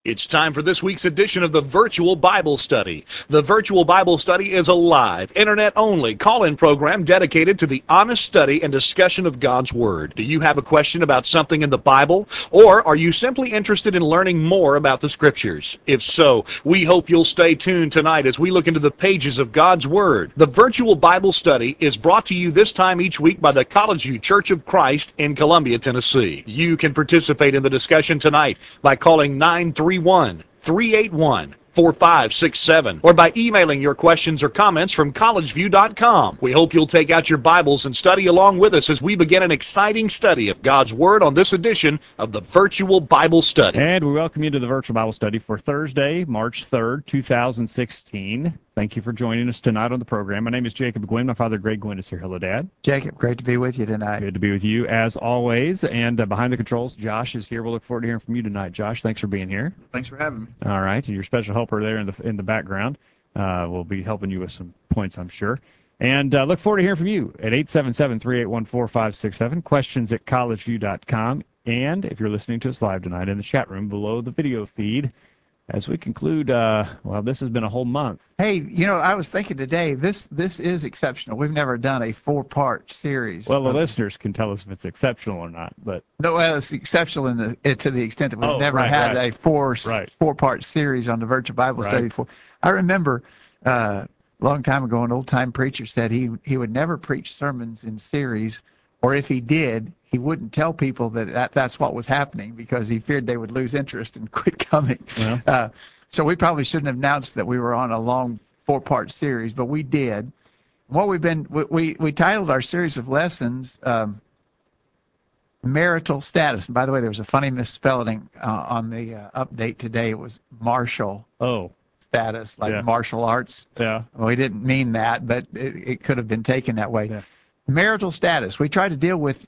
It's time for this week's edition of the Virtual Bible Study. The Virtual Bible Study is a live, internet-only call-in program dedicated to the honest study and discussion of God's Word. Do you have a question about something in the Bible? Or are you simply interested in learning more about the Scriptures? If so, we hope you'll stay tuned tonight as we look into the pages of God's Word. The Virtual Bible Study is brought to you this time each week by the College View Church of Christ in Columbia, Tennessee. You can participate in the discussion tonight by calling 931-381-4567 or by emailing your questions or comments from collegeview.com. We hope you'll take out your Bibles and study along with us as we begin an exciting study of God's Word on this edition of the Virtual Bible Study. And we welcome you to the Virtual Bible Study for Thursday, March 3rd, 2016. Thank you for joining us tonight on the program. My name is Jacob Gwynn. My father, Greg Gwynn, is here. Hello, Dad. Jacob, great to be with you tonight. Good to be with you, as always. And behind the controls, Josh is here. We'll look forward to hearing from you tonight. Josh, thanks for being here. Thanks for having me. All right. And your special helper there in the background will be helping you with some points, I'm sure. And look forward to hearing from you at 877-381-4567, questions at collegeview.com. And if you're listening to us live tonight in the chat room below the video feed, as we conclude, well, this has been a whole month. Hey, you know, I was thinking today, this is exceptional. We've never done a four-part series. Well, the listeners can tell us if it's exceptional or not, but no, well, it's exceptional to the extent that we've never had a four-part series on the Virtual Bible Study before. I remember a long time ago, an old-time preacher said he would never preach sermons in series, or if he did, he wouldn't tell people that's what was happening because he feared they would lose interest and quit coming. Yeah. So we probably shouldn't have announced that we were on a long four-part series, but we did. What we titled our series of lessons Marital Status. And by the way, there was a funny misspelling on the update today. It was martial status, like martial arts. Yeah. Well, we didn't mean that, but it could have been taken that way. Yeah. Marital status. We try to deal with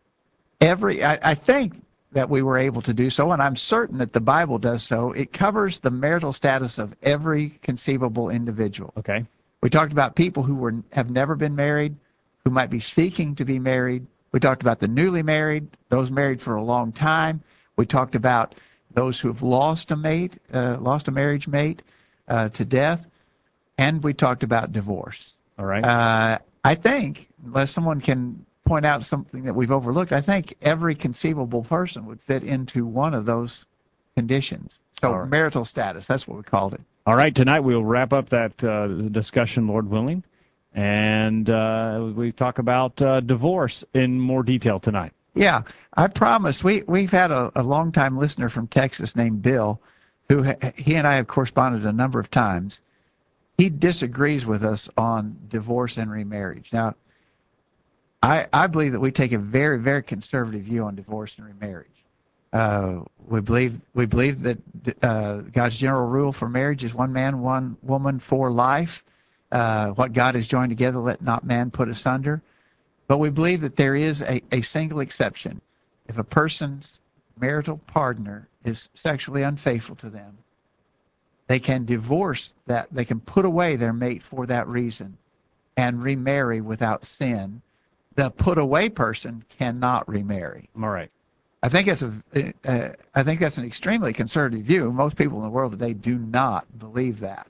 I think that we were able to do so, and I'm certain that the Bible does so. It covers the marital status of every conceivable individual. Okay. We talked about people who have never been married, who might be seeking to be married. We talked about the newly married, those married for a long time. We talked about those who have lost a marriage mate to death, and we talked about divorce. All right. I think, unless someone can point out something that we've overlooked, I think every conceivable person would fit into one of those conditions. So marital status, that's what we called it. All right, tonight we'll wrap up that discussion, Lord willing, and we talk about divorce in more detail tonight. Yeah, I promised. We've had a long-time listener from Texas named Bill, who he and I have corresponded a number of times. He disagrees with us on divorce and remarriage. Now, I believe that we take a very, very conservative view on divorce and remarriage. We believe that God's general rule for marriage is one man, one woman for life. What God has joined together, let not man put asunder. But we believe that there is a single exception. If a person's marital partner is sexually unfaithful to them, they can divorce that. They can put away their mate for that reason and remarry without sin. The put-away person cannot remarry. All right. I think that's an extremely conservative view. Most people in the world today do not believe that,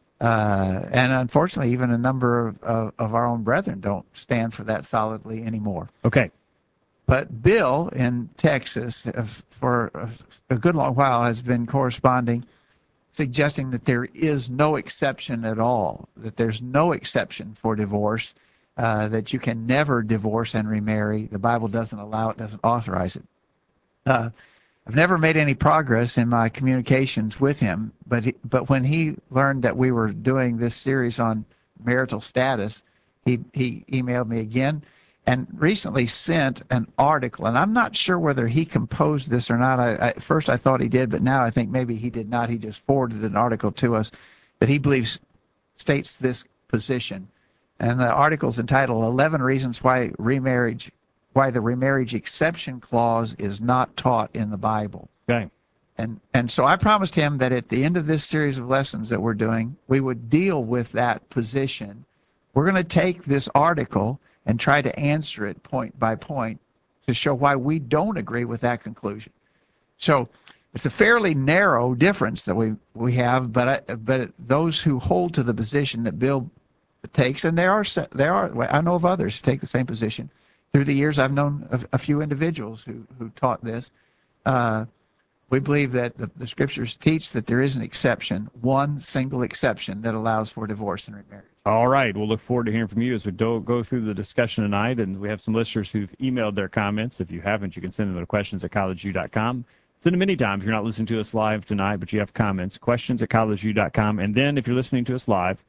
and unfortunately, even a number of our own brethren don't stand for that solidly anymore. Okay. But Bill in Texas, for a good long while, has been corresponding, suggesting that there is no exception at all. That there's no exception for divorce. That you can never divorce and remarry. The Bible doesn't allow it, doesn't authorize it. I've never made any progress in my communications with him, but when he learned that we were doing this series on marital status, he emailed me again and recently sent an article. And I'm not sure whether he composed this or not. At first I thought he did, but now I think maybe he did not. He just forwarded an article to us that he believes states this position. And the article's entitled 11 Reasons Why the Remarriage Exception Clause is Not Taught in the Bible. Okay. And so I promised him that at the end of this series of lessons that we're doing, we would deal with that position. We're going to take this article and try to answer it point by point to show why we don't agree with that conclusion. So It's a fairly narrow difference that we have, but those who hold to the position that Bill takes, and there are I know of others who take the same position. Through the years, I've known a few individuals who taught this. We believe that the scriptures teach that there is an exception, one single exception that allows for divorce and remarriage. All right. We'll look forward to hearing from you as we go through the discussion tonight. And we have some listeners who've emailed their comments. If you haven't, you can send them to questions@collegeview.com. Send them anytime if you're not listening to us live tonight, but you have comments. Questions@collegeview.com. And then if you're listening to us live,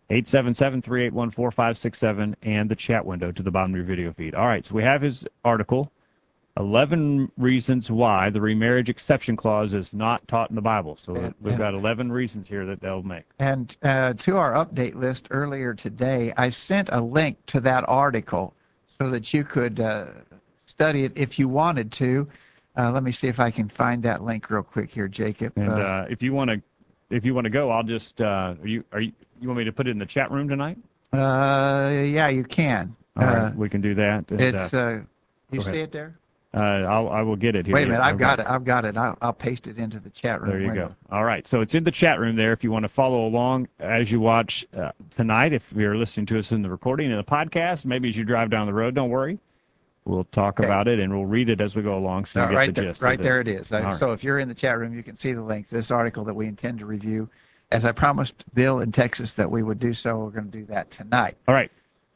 877-381-4567 and the chat window to the bottom of your video feed. All right. So we have his article, 11 reasons why the remarriage exception clause is not taught in the Bible. So we've got 11 reasons here that they'll make. And to our update list earlier today, I sent a link to that article so that you could study it if you wanted to. Let me see if I can find that link real quick here, Jacob. And if you want to go, I'll just you want me to put it in the chat room tonight? Yeah, you can. All right, we can do that. And, it's you see it there? I will get it here. Wait a minute, I've got it. I'll paste it into the chat room. There you window. go. All right, so it's in the chat room there if you want to follow along as you watch tonight. If you're listening to us in the recording and the podcast, maybe as you drive down the road, don't worry. We'll talk about it and we'll read it as we go along so you get right the gist. Right there it is. Right. So if you're in the chat room, you can see the link to this article that we intend to review. As I promised Bill in Texas that we would do so, we're going to do that tonight. All right.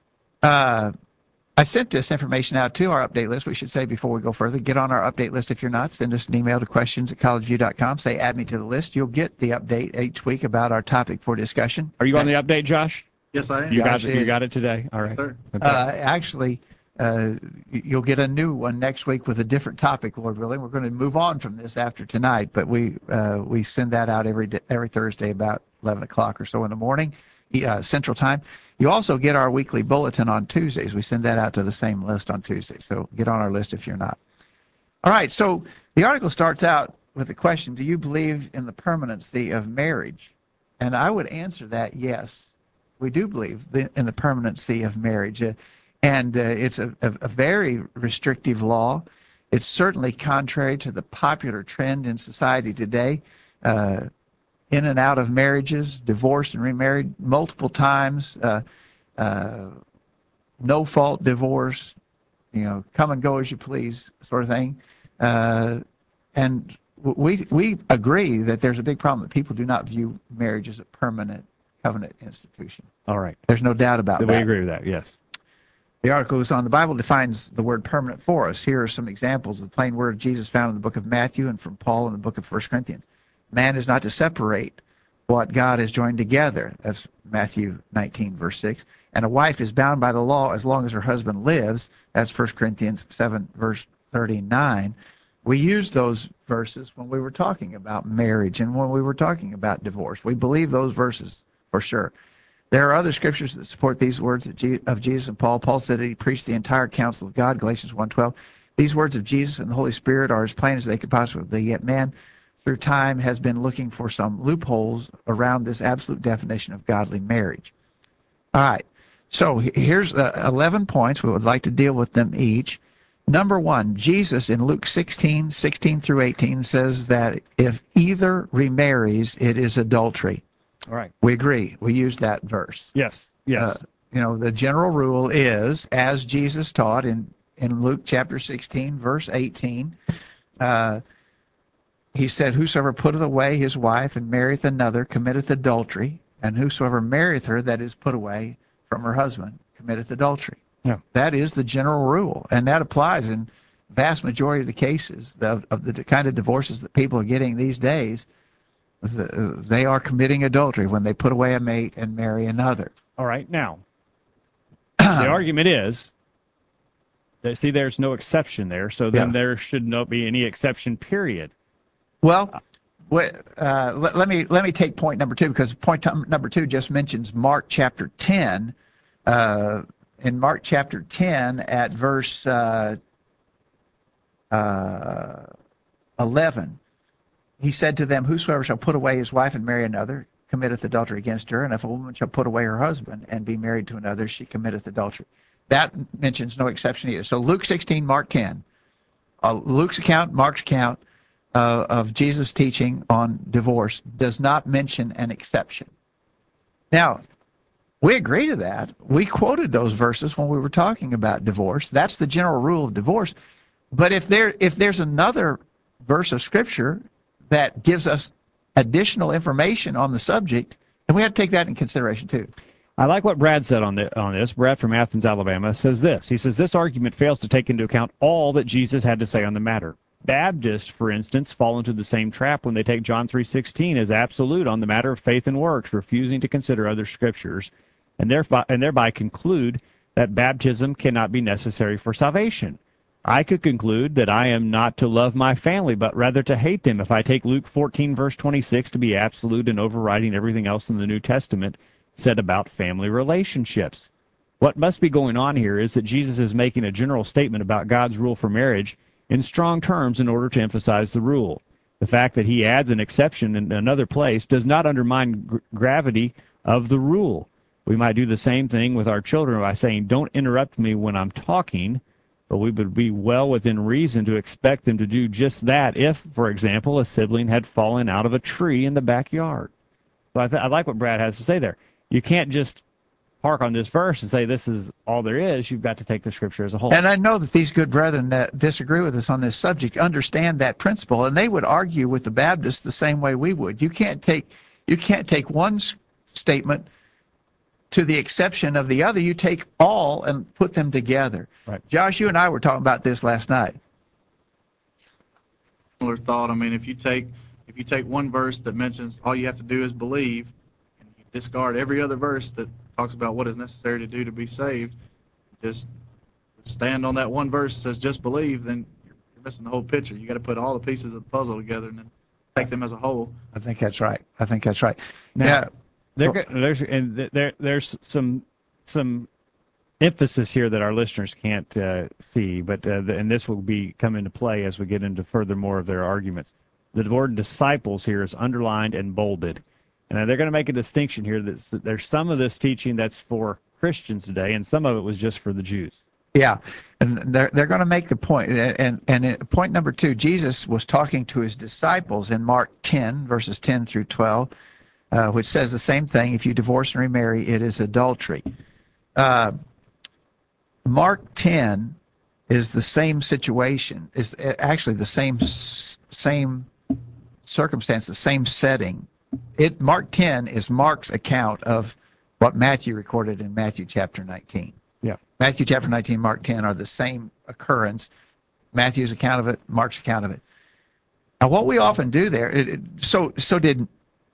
I sent this information out to our update list. We should say before we go further, get on our update list if you're not. Send us an email to questions@collegeview.com. Say, add me to the list. You'll get the update each week about our topic for discussion. Are you on the update, Josh? Yes, I am. You got it today? All right. Yes, sir. Actually, you'll get a new one next week with a different topic, Lord willing. We're going to move on from this after tonight, but we send that out every Thursday about 11 o'clock or so in the morning, Central Time. You also get our weekly bulletin on Tuesdays. We send that out to the same list on Tuesday, so get on our list if you're not. All right, so the article starts out with the question, do you believe in the permanency of marriage? And I would answer that yes. We do believe in the permanency of marriage. And it's a very restrictive law. It's certainly contrary to the popular trend in society today. In and out of marriages, divorced and remarried multiple times, no-fault divorce, come and go as you please sort of thing. And we agree that there's a big problem that people do not view marriage as a permanent covenant institution. All right. There's no doubt about that. We agree with that, yes. The article goes on. The Bible defines the word permanent for us. Here are some examples of the plain word of Jesus found in the book of Matthew and from Paul in the book of 1 Corinthians. Man is not to separate what God has joined together. That's Matthew 19, verse 6. And a wife is bound by the law as long as her husband lives. That's 1 Corinthians 7, verse 39. We used those verses when we were talking about marriage and when we were talking about divorce. We believe those verses for sure. There are other scriptures that support these words of Jesus and Paul. Paul said that he preached the entire counsel of God, Galatians 1:12. These words of Jesus and the Holy Spirit are as plain as they could possibly be, yet man through time has been looking for some loopholes around this absolute definition of godly marriage. All right, so here's 11 points. We would like to deal with them each. Number one, Jesus in Luke 16 through 18 says that if either remarries, it is adultery. All right. We agree. We use that verse. Yes, yes. The general rule is, as Jesus taught in Luke chapter 16, verse 18, he said, whosoever putteth away his wife and marrieth another committeth adultery, and whosoever marrieth her that is put away from her husband committeth adultery. Yeah. That is the general rule, and that applies in vast majority of the cases of the kind of divorces that people are getting these days. They are committing adultery when they put away a mate and marry another. All right. Now, the argument is that, see, there's no exception there, so then there should not be any exception, period. Well, let me take point number two, because point number two just mentions Mark chapter 10. In Mark chapter 10 at verse 11, he said to them, whosoever shall put away his wife and marry another committeth adultery against her, and if a woman shall put away her husband and be married to another, she committeth adultery. That mentions no exception either. So Luke 16, Mark 10. Luke's account, Mark's account, of Jesus' teaching on divorce does not mention an exception. Now, we agree to that. We quoted those verses when we were talking about divorce. That's the general rule of divorce. But if there's another verse of Scripture that gives us additional information on the subject, then we have to take that in consideration too. I like what Brad said on this. Brad from Athens, Alabama, says this. He says, this argument fails to take into account all that Jesus had to say on the matter. Baptists, for instance, fall into the same trap when they take John 3:16 as absolute on the matter of faith and works, refusing to consider other scriptures, and thereby conclude that baptism cannot be necessary for salvation. I could conclude that I am not to love my family, but rather to hate them if I take Luke 14, verse 26 to be absolute and overriding everything else in the New Testament said about family relationships. What must be going on here is that Jesus is making a general statement about God's rule for marriage in strong terms in order to emphasize the rule. The fact that he adds an exception in another place does not undermine gravity of the rule. We might do the same thing with our children by saying, don't interrupt me when I'm talking, but we would be well within reason to expect them to do just that if, for example, a sibling had fallen out of a tree in the backyard. So I like what Brad has to say there. You can't just park on this verse and say this is all there is. You've got to take the Scripture as a whole. And I know that these good brethren that disagree with us on this subject understand that principle, and they would argue with the Baptists the same way we would. You can't take one statement to the exception of the other. You take all and put them together. Right. Josh, you and I were talking about this last night. Similar thought. I mean, if you take one verse that mentions all you have to do is believe, and you discard every other verse that talks about what is necessary to do to be saved, just stand on that one verse that says just believe, then you're missing the whole picture. You got to put all the pieces of the puzzle together and then take them as a whole. I think that's right. Now, Yeah. there's some emphasis here that our listeners can't see, but and this will come into play as we get into further more of their arguments. The word disciples here is underlined and bolded. And they're going to make a distinction here that there's some of this teaching that's for Christians today, and some of it was just for the Jews. Yeah, and they're going to make the point. And point number 2, Jesus was talking to his disciples in Mark 10, verses 10 through 12, which says the same thing. If you divorce and remarry, it is adultery. Mark 10 is the same situation, is actually the same circumstance, the same setting. Mark 10 is Mark's account of what Matthew recorded in Matthew chapter 19. Yeah. Matthew chapter 19, Mark 10 are the same occurrence. Matthew's account of it, Mark's account of it. Now, what we often do there, so did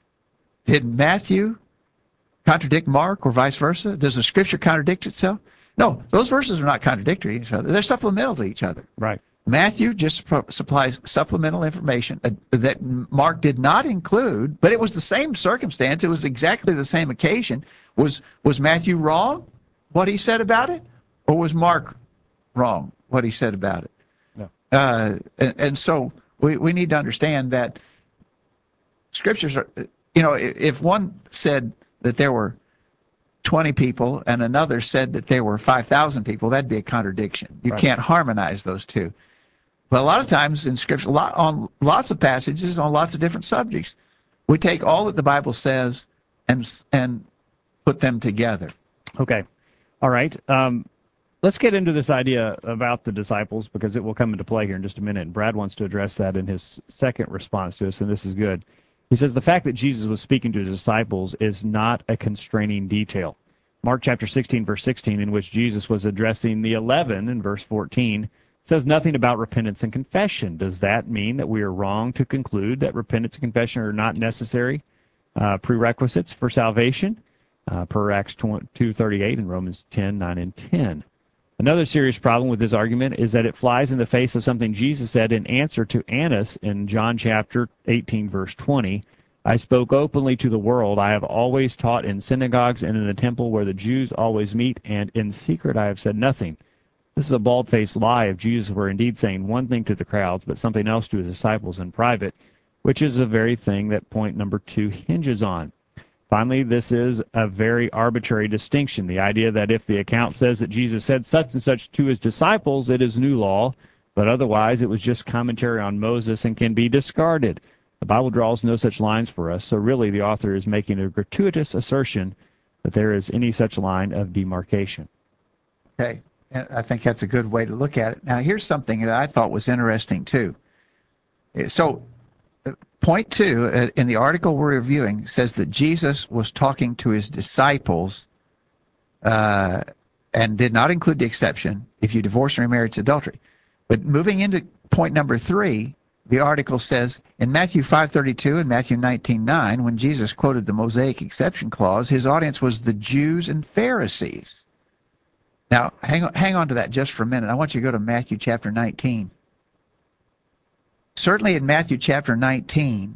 Matthew contradict Mark or vice versa? Does the Scripture contradict itself? No, those verses are not contradictory to each other. They're supplemental to each other. Right. Matthew just supplies supplemental information that Mark did not include, but it was the same circumstance. It was exactly the same occasion. Was Matthew wrong, what he said about it? Or was Mark wrong, what he said about it? No. And so we need to understand that Scriptures are, if one said that there were 20 people and another said that there were 5,000 people, that'd be a contradiction. You can't harmonize those two. But a lot of times in Scripture, on lots of passages, on lots of different subjects, we take all that the Bible says and put them together. Okay. All right. Let's get into this idea about the disciples because it will come into play here in just a minute. And Brad wants to address that in his second response to us, and this is good. He says the fact that Jesus was speaking to his disciples is not a constraining detail. Mark chapter 16, verse 16, in which Jesus was addressing the 11 in verse 14, says nothing about repentance and confession. Does that mean that we are wrong to conclude that repentance and confession are not necessary prerequisites for salvation? Per Acts 2:38 and Romans 10:9 and 10. Another serious problem with this argument is that it flies in the face of something Jesus said in answer to Annas in John chapter 18, verse 20. I spoke openly to the world. I have always taught in synagogues and in the temple where the Jews always meet, and in secret I have said nothing. This is a bald-faced lie if Jesus were indeed saying one thing to the crowds, but something else to his disciples in private, which is the very thing that point number 2 hinges on. Finally, this is a very arbitrary distinction. The idea that if the account says that Jesus said such and such to his disciples, it is new law, But otherwise, it was just commentary on Moses and can be discarded. The Bible draws no such lines for us, so really the author is making a gratuitous assertion that there is any such line of demarcation. Okay, and I think that's a good way to look at it. Now, here's something that I thought was interesting, too. So, point 2 in the article we're reviewing says that Jesus was talking to his disciples and did not include the exception, if you divorce and remarry, it's adultery. But moving into point number 3, the article says, in Matthew 5:32 and Matthew 19:9, when Jesus quoted the Mosaic exception clause, his audience was the Jews and Pharisees. Now, hang on to that just for a minute. I want you to go to Matthew chapter 19. Certainly in Matthew chapter 19,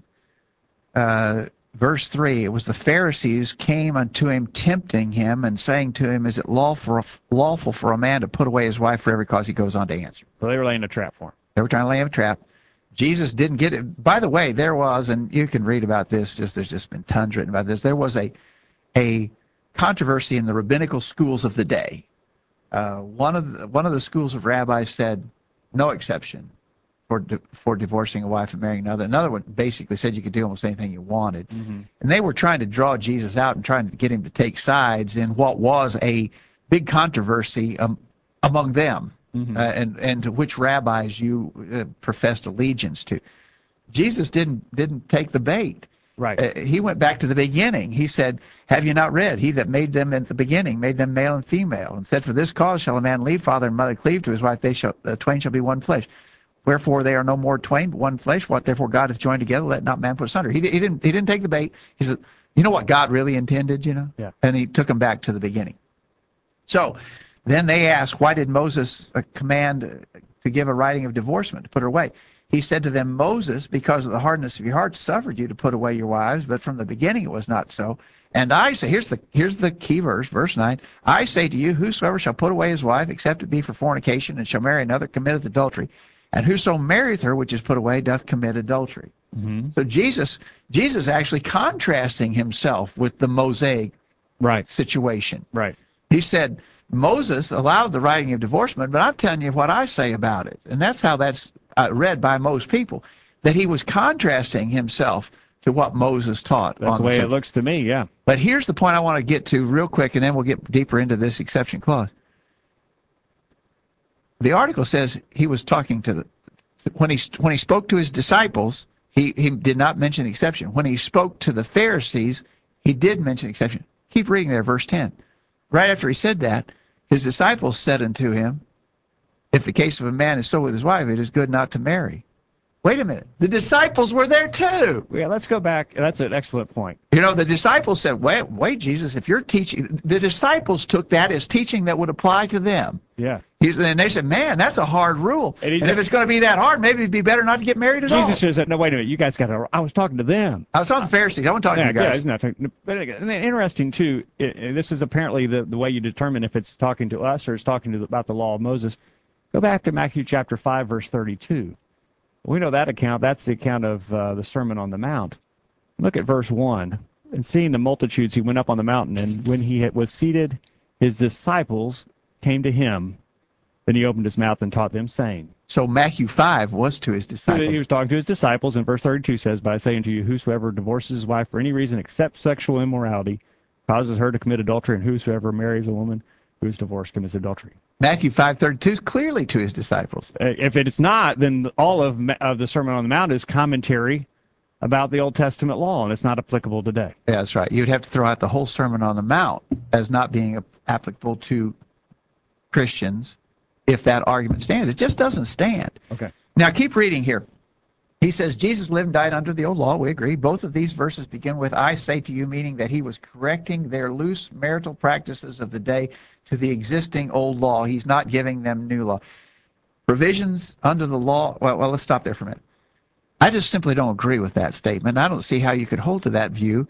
verse 3, it was the Pharisees came unto him, tempting him, and saying to him, is it lawful for a man to put away his wife for every cause? He goes on to answer. So they were laying a trap for him. They were trying to lay him a trap. Jesus didn't get it. By the way, there was, and you can read about this, there's just been tons written about this, there was a controversy in the rabbinical schools of the day. One of the schools of rabbis said no exception for divorcing a wife and marrying another. Another one basically said you could do almost anything you wanted. Mm-hmm. And they were trying to draw Jesus out and trying to get him to take sides in what was a big controversy among them. Mm-hmm. And to which rabbis you professed allegiance to. Jesus didn't take the bait. Right. He went back to the beginning. He said, have you not read? He that made them at the beginning made them male and female, and said, for this cause shall a man leave father and mother, cleave to his wife, twain shall be one flesh. Wherefore they are no more twain, but one flesh. What therefore God hath joined together, let not man put asunder. He didn't take the bait. He said, you know what God really intended, Yeah. And he took them back to the beginning. So then they asked, why did Moses command to give a writing of divorcement, to put her away? He said to them, Moses, because of the hardness of your heart, suffered you to put away your wives, but from the beginning it was not so. And I say, here's the key verse, verse 9, I say to you, whosoever shall put away his wife, except it be for fornication, and shall marry another, committeth adultery. And whoso marrieth her, which is put away, doth commit adultery. Mm-hmm. So Jesus actually contrasting himself with the Mosaic situation. Right. He said, Moses allowed the writing of divorcement, but I'm telling you what I say about it. And that's how that's read by most people, that he was contrasting himself to what Moses taught. That's the way it looks to me, yeah. But here's the point I want to get to real quick, and then we'll get deeper into this exception clause. The article says he was talking to when he spoke to his disciples, he did not mention the exception. When he spoke to the Pharisees, he did mention the exception. Keep reading there, verse 10. Right after he said that, his disciples said unto him, if the case of a man is so with his wife, it is good not to marry. Wait a minute. The disciples were there too. Yeah, let's go back. That's an excellent point. The disciples said, wait, Jesus, if you're teaching, the disciples took that as teaching that would apply to them. Yeah. And they said, man, that's a hard rule. And if it's going to be that hard, maybe it'd be better not to get married at all. Jesus says, no, wait a minute, you guys got to, I was talking to them. I was talking to the Pharisees. I wasn't talking to you guys. Yeah, he's not talking. But interesting, too, this is apparently the way you determine if it's talking to us or it's talking about the law of Moses. Go back to Matthew chapter 5, verse 32. We know that account. That's the account of the Sermon on the Mount. Look at verse 1. And seeing the multitudes, he went up on the mountain, and when he was seated, his disciples came to him. Then he opened his mouth and taught them, saying. So Matthew 5 was to his disciples. He was talking to his disciples, and verse 32 says, but I say unto you, whosoever divorces his wife for any reason except sexual immorality causes her to commit adultery, and whosoever marries a woman who is divorced commits adultery. Matthew 5:32 is clearly to his disciples. If it's not, then all of the Sermon on the Mount is commentary about the Old Testament law, and it's not applicable today. Yeah, that's right. You'd have to throw out the whole Sermon on the Mount as not being applicable to Christians if that argument stands. It just doesn't stand. Okay. Now, keep reading here. He says, Jesus lived and died under the old law. We agree. Both of these verses begin with, I say to you, meaning that he was correcting their loose marital practices of the day to the existing old law. He's not giving them new law. Provisions under the law, well, let's stop there for a minute. I just simply don't agree with that statement. I don't see how you could hold to that view.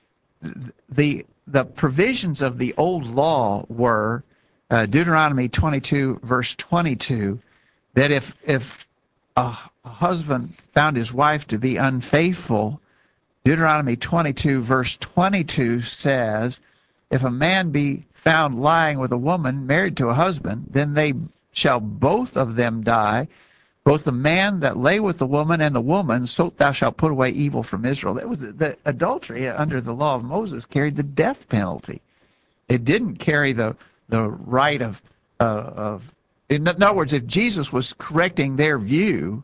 The provisions of the old law were Deuteronomy 22, verse 22, that if a husband found his wife to be unfaithful, Deuteronomy 22, verse 22 says, if a man be found lying with a woman married to a husband, then they shall both of them die, both the man that lay with the woman and the woman, so thou shalt put away evil from Israel. That was the adultery under the law of Moses carried the death penalty. It didn't carry the right of in other words, if Jesus was correcting their view,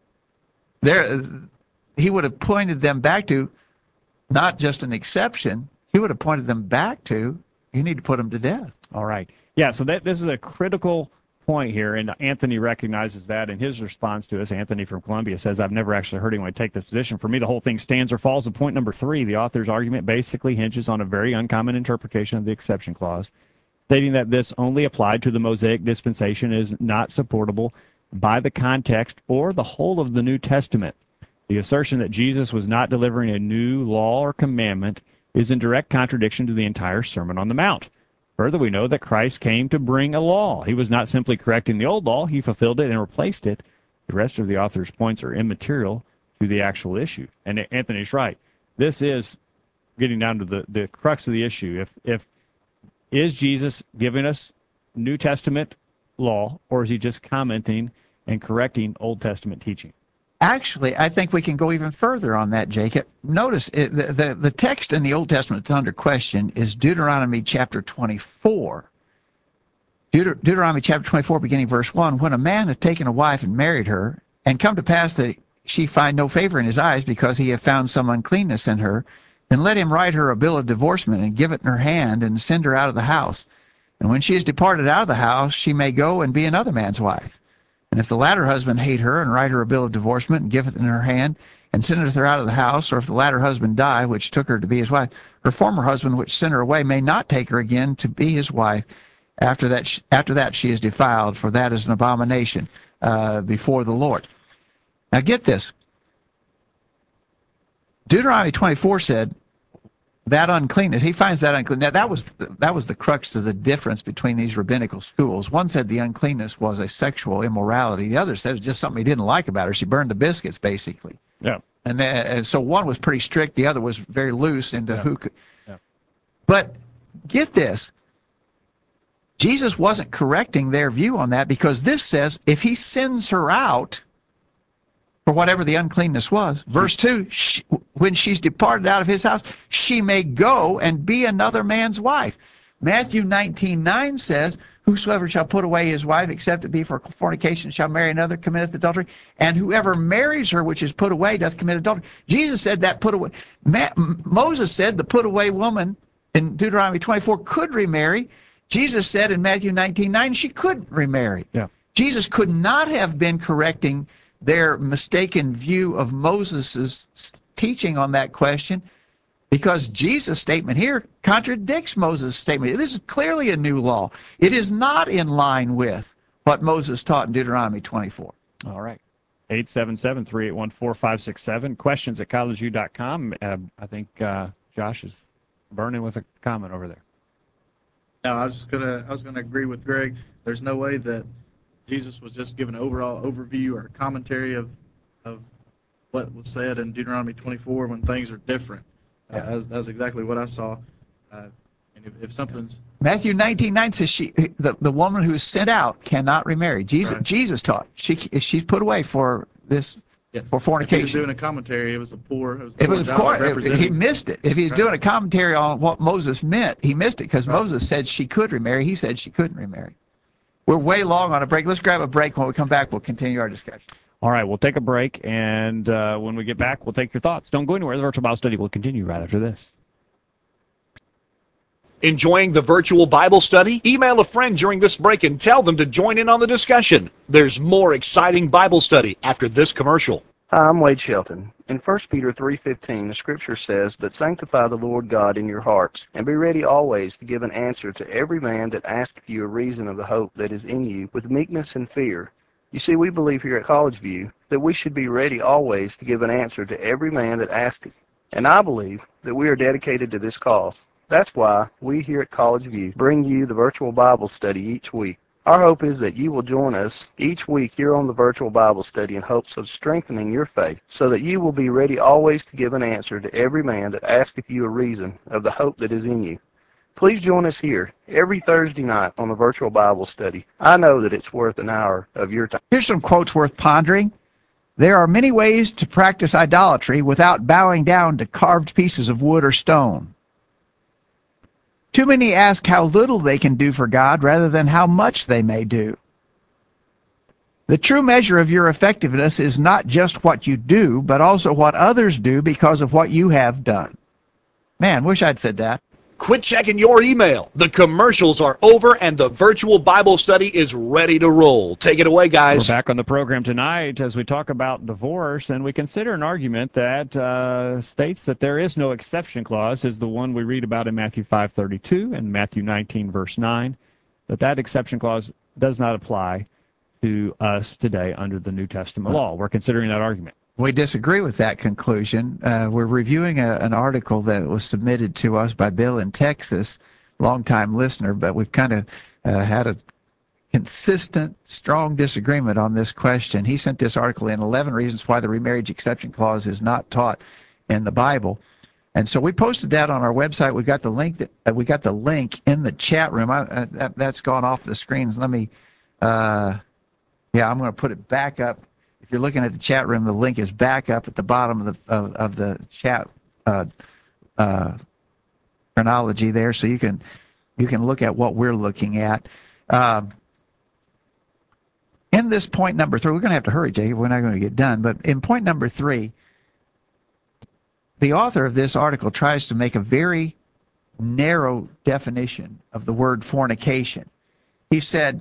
he would have pointed them back to not just an exception. He would have pointed them back to, you need to put them to death. All right. Yeah, so this is a critical point here, and Anthony recognizes that in his response to us. Anthony from Columbia says, I've never actually heard anyone take this position. For me, the whole thing stands or falls at point number 3. The author's argument basically hinges on a very uncommon interpretation of the exception clause, stating that this only applied to the Mosaic dispensation is not supportable by the context or the whole of the New Testament. The assertion that Jesus was not delivering a new law or commandment is in direct contradiction to the entire Sermon on the Mount. Further, we know that Christ came to bring a law. He was not simply correcting the old law. He fulfilled it and replaced it. The rest of the author's points are immaterial to the actual issue. And Anthony's right. This is getting down to the crux of the issue. If is Jesus giving us New Testament law, or is he just commenting and correcting Old Testament teaching? Actually, I think we can go even further on that, Jacob. Notice the text in the Old Testament that's under question is Deuteronomy chapter 24. Deuteronomy chapter 24, beginning verse 1, when a man hath taken a wife and married her, and come to pass that she find no favor in his eyes because he hath found some uncleanness in her, then let him write her a bill of divorcement and give it in her hand and send her out of the house. And when she is departed out of the house, she may go and be another man's wife. And if the latter husband hate her, and write her a bill of divorcement, and give it in her hand, and sendeth her out of the house, or if the latter husband die, which took her to be his wife, her former husband, which sent her away, may not take her again to be his wife. After that she is defiled, for that is an abomination before the Lord. Now get this. Deuteronomy 24 said, that uncleanness, he finds that unclean. Now that was the crux of the difference between these rabbinical schools. One said the uncleanness was a sexual immorality. The other said it was just something he didn't like about her. She burned the biscuits, basically. Yeah. And so one was pretty strict. The other was very loose into who could. Yeah. But get this. Jesus wasn't correcting their view on that, because this says if he sends her out for whatever the uncleanness was. Verse 2, when she's departed out of his house, she may go and be another man's wife. Matthew 19:9 says, whosoever shall put away his wife, except it be for fornication, shall marry another, committeth adultery. And whoever marries her which is put away doth commit adultery. Jesus said that put away. Moses said the put away woman in Deuteronomy 24 could remarry. Jesus said in Matthew 19:9 she couldn't remarry. Yeah. Jesus could not have been correcting their mistaken view of Moses' teaching on that question, because Jesus' statement here contradicts Moses' statement. This is clearly a new law. It is not in line with what Moses taught in Deuteronomy 24. All right. 877-381-4567. Questions at collegeview.com. I think Josh is burning with a comment over there. No, I was gonna agree with Greg. There's no way that Jesus was just giving an overall overview or commentary of what was said in Deuteronomy 24 when things are different. That's exactly what I saw. And if something's... Matthew 19:9 says the woman who is sent out cannot remarry. Jesus taught she's put away for this. Yeah. For fornication. If he was doing a commentary, it was poor he missed it. If he's doing a commentary on what Moses meant, he missed it, because Moses said she could remarry. He said she couldn't remarry. We're way long on a break. Let's grab a break. When we come back, we'll continue our discussion. All right, we'll take a break, and when we get back, we'll take your thoughts. Don't go anywhere. The Virtual Bible Study will continue right after this. Enjoying the virtual Bible study? Email a friend during this break and tell them to join in on the discussion. There's more exciting Bible study after this commercial. Hi, I'm Wade Shelton. In 1 Peter 3:15, the Scripture says, "But sanctify the Lord God in your hearts, and be ready always to give an answer to every man that asketh you a reason of the hope that is in you, with meekness and fear." You see, we believe here at College View that we should be ready always to give an answer to every man that asketh. And I believe that we are dedicated to this cause. That's why we here at College View bring you the virtual Bible study each week. Our hope is that you will join us each week here on the virtual Bible study in hopes of strengthening your faith, so that you will be ready always to give an answer to every man that asketh you a reason of the hope that is in you. Please join us here every Thursday night on the virtual Bible study. I know that it's worth an hour of your time. Here's some quotes worth pondering. There are many ways to practice idolatry without bowing down to carved pieces of wood or stone. Too many ask how little they can do for God rather than how much they may do. The true measure of your effectiveness is not just what you do, but also what others do because of what you have done. Man, wish I'd said that. Quit checking your email. The commercials are over and the virtual Bible study is ready to roll. Take it away, guys. We're back on the program tonight as we talk about divorce, and we consider an argument that states that there is no exception clause, is the one we read about in Matthew 5:32 and Matthew 19, verse 9, that exception clause does not apply to us today under the New Testament law. We're considering that argument. We disagree with that conclusion. We're reviewing an article that was submitted to us by Bill in Texas, longtime listener, but we've kind of had a consistent, strong disagreement on this question. He sent this article in 11 Reasons Why the Remarriage Exception Clause is Not Taught in the Bible. And so we posted that on our website. We got the link in the chat room. That's gone off the screen. Let me, I'm going to put it back up. If you're looking at the chat room, the link is back up at the bottom of the chat chronology there, so you can look at what we're looking at. In this point number 3, we're going to have to hurry, Jay. We're not going to get done. But in point number 3, the author of this article tries to make a very narrow definition of the word fornication. He said,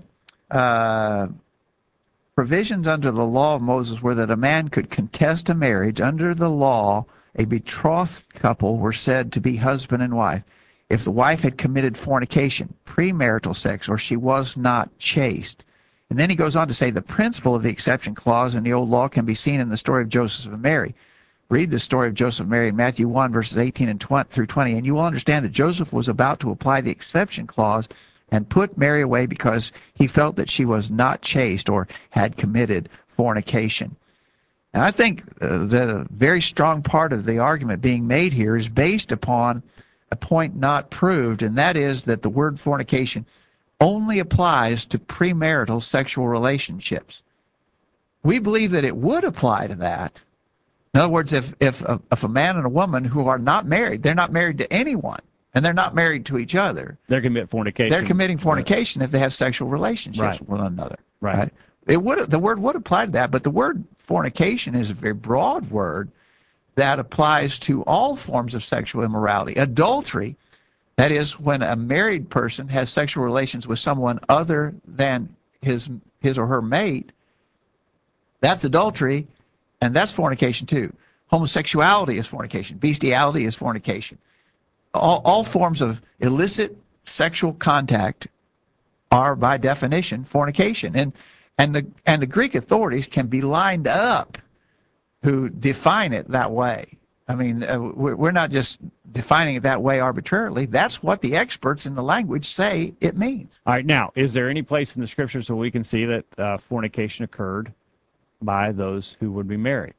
provisions under the law of Moses were that a man could contest a marriage. Under the law, a betrothed couple were said to be husband and wife if the wife had committed fornication, premarital sex, or she was not chaste. And then he goes on to say the principle of the exception clause in the old law can be seen in the story of Joseph and Mary. Read the story of Joseph and Mary in Matthew 1, verses 18 and 20 through 20, and you will understand that Joseph was about to apply the exception clause and put Mary away because he felt that she was not chaste or had committed fornication. And I think that a very strong part of the argument being made here is based upon a point not proved, and that is that the word fornication only applies to premarital sexual relationships. We believe that it would apply to that. In other words, if a man and a woman who are not married, they're not married to anyone, and they're not married to each other. They're committing fornication. They're committing fornication if they have sexual relationships with one another. Right. The word would apply to that, but the word fornication is a very broad word that applies to all forms of sexual immorality. Adultery, that is when a married person has sexual relations with someone other than his or her mate, that's adultery, and that's fornication too. Homosexuality is fornication. Bestiality is fornication. All forms of illicit sexual contact are, by definition, fornication. And the Greek authorities can be lined up who define it that way. I mean, we're not just defining it that way arbitrarily. That's what the experts in the language say it means. All right. Now, is there any place in the Scriptures where we can see that fornication occurred by those who would be married?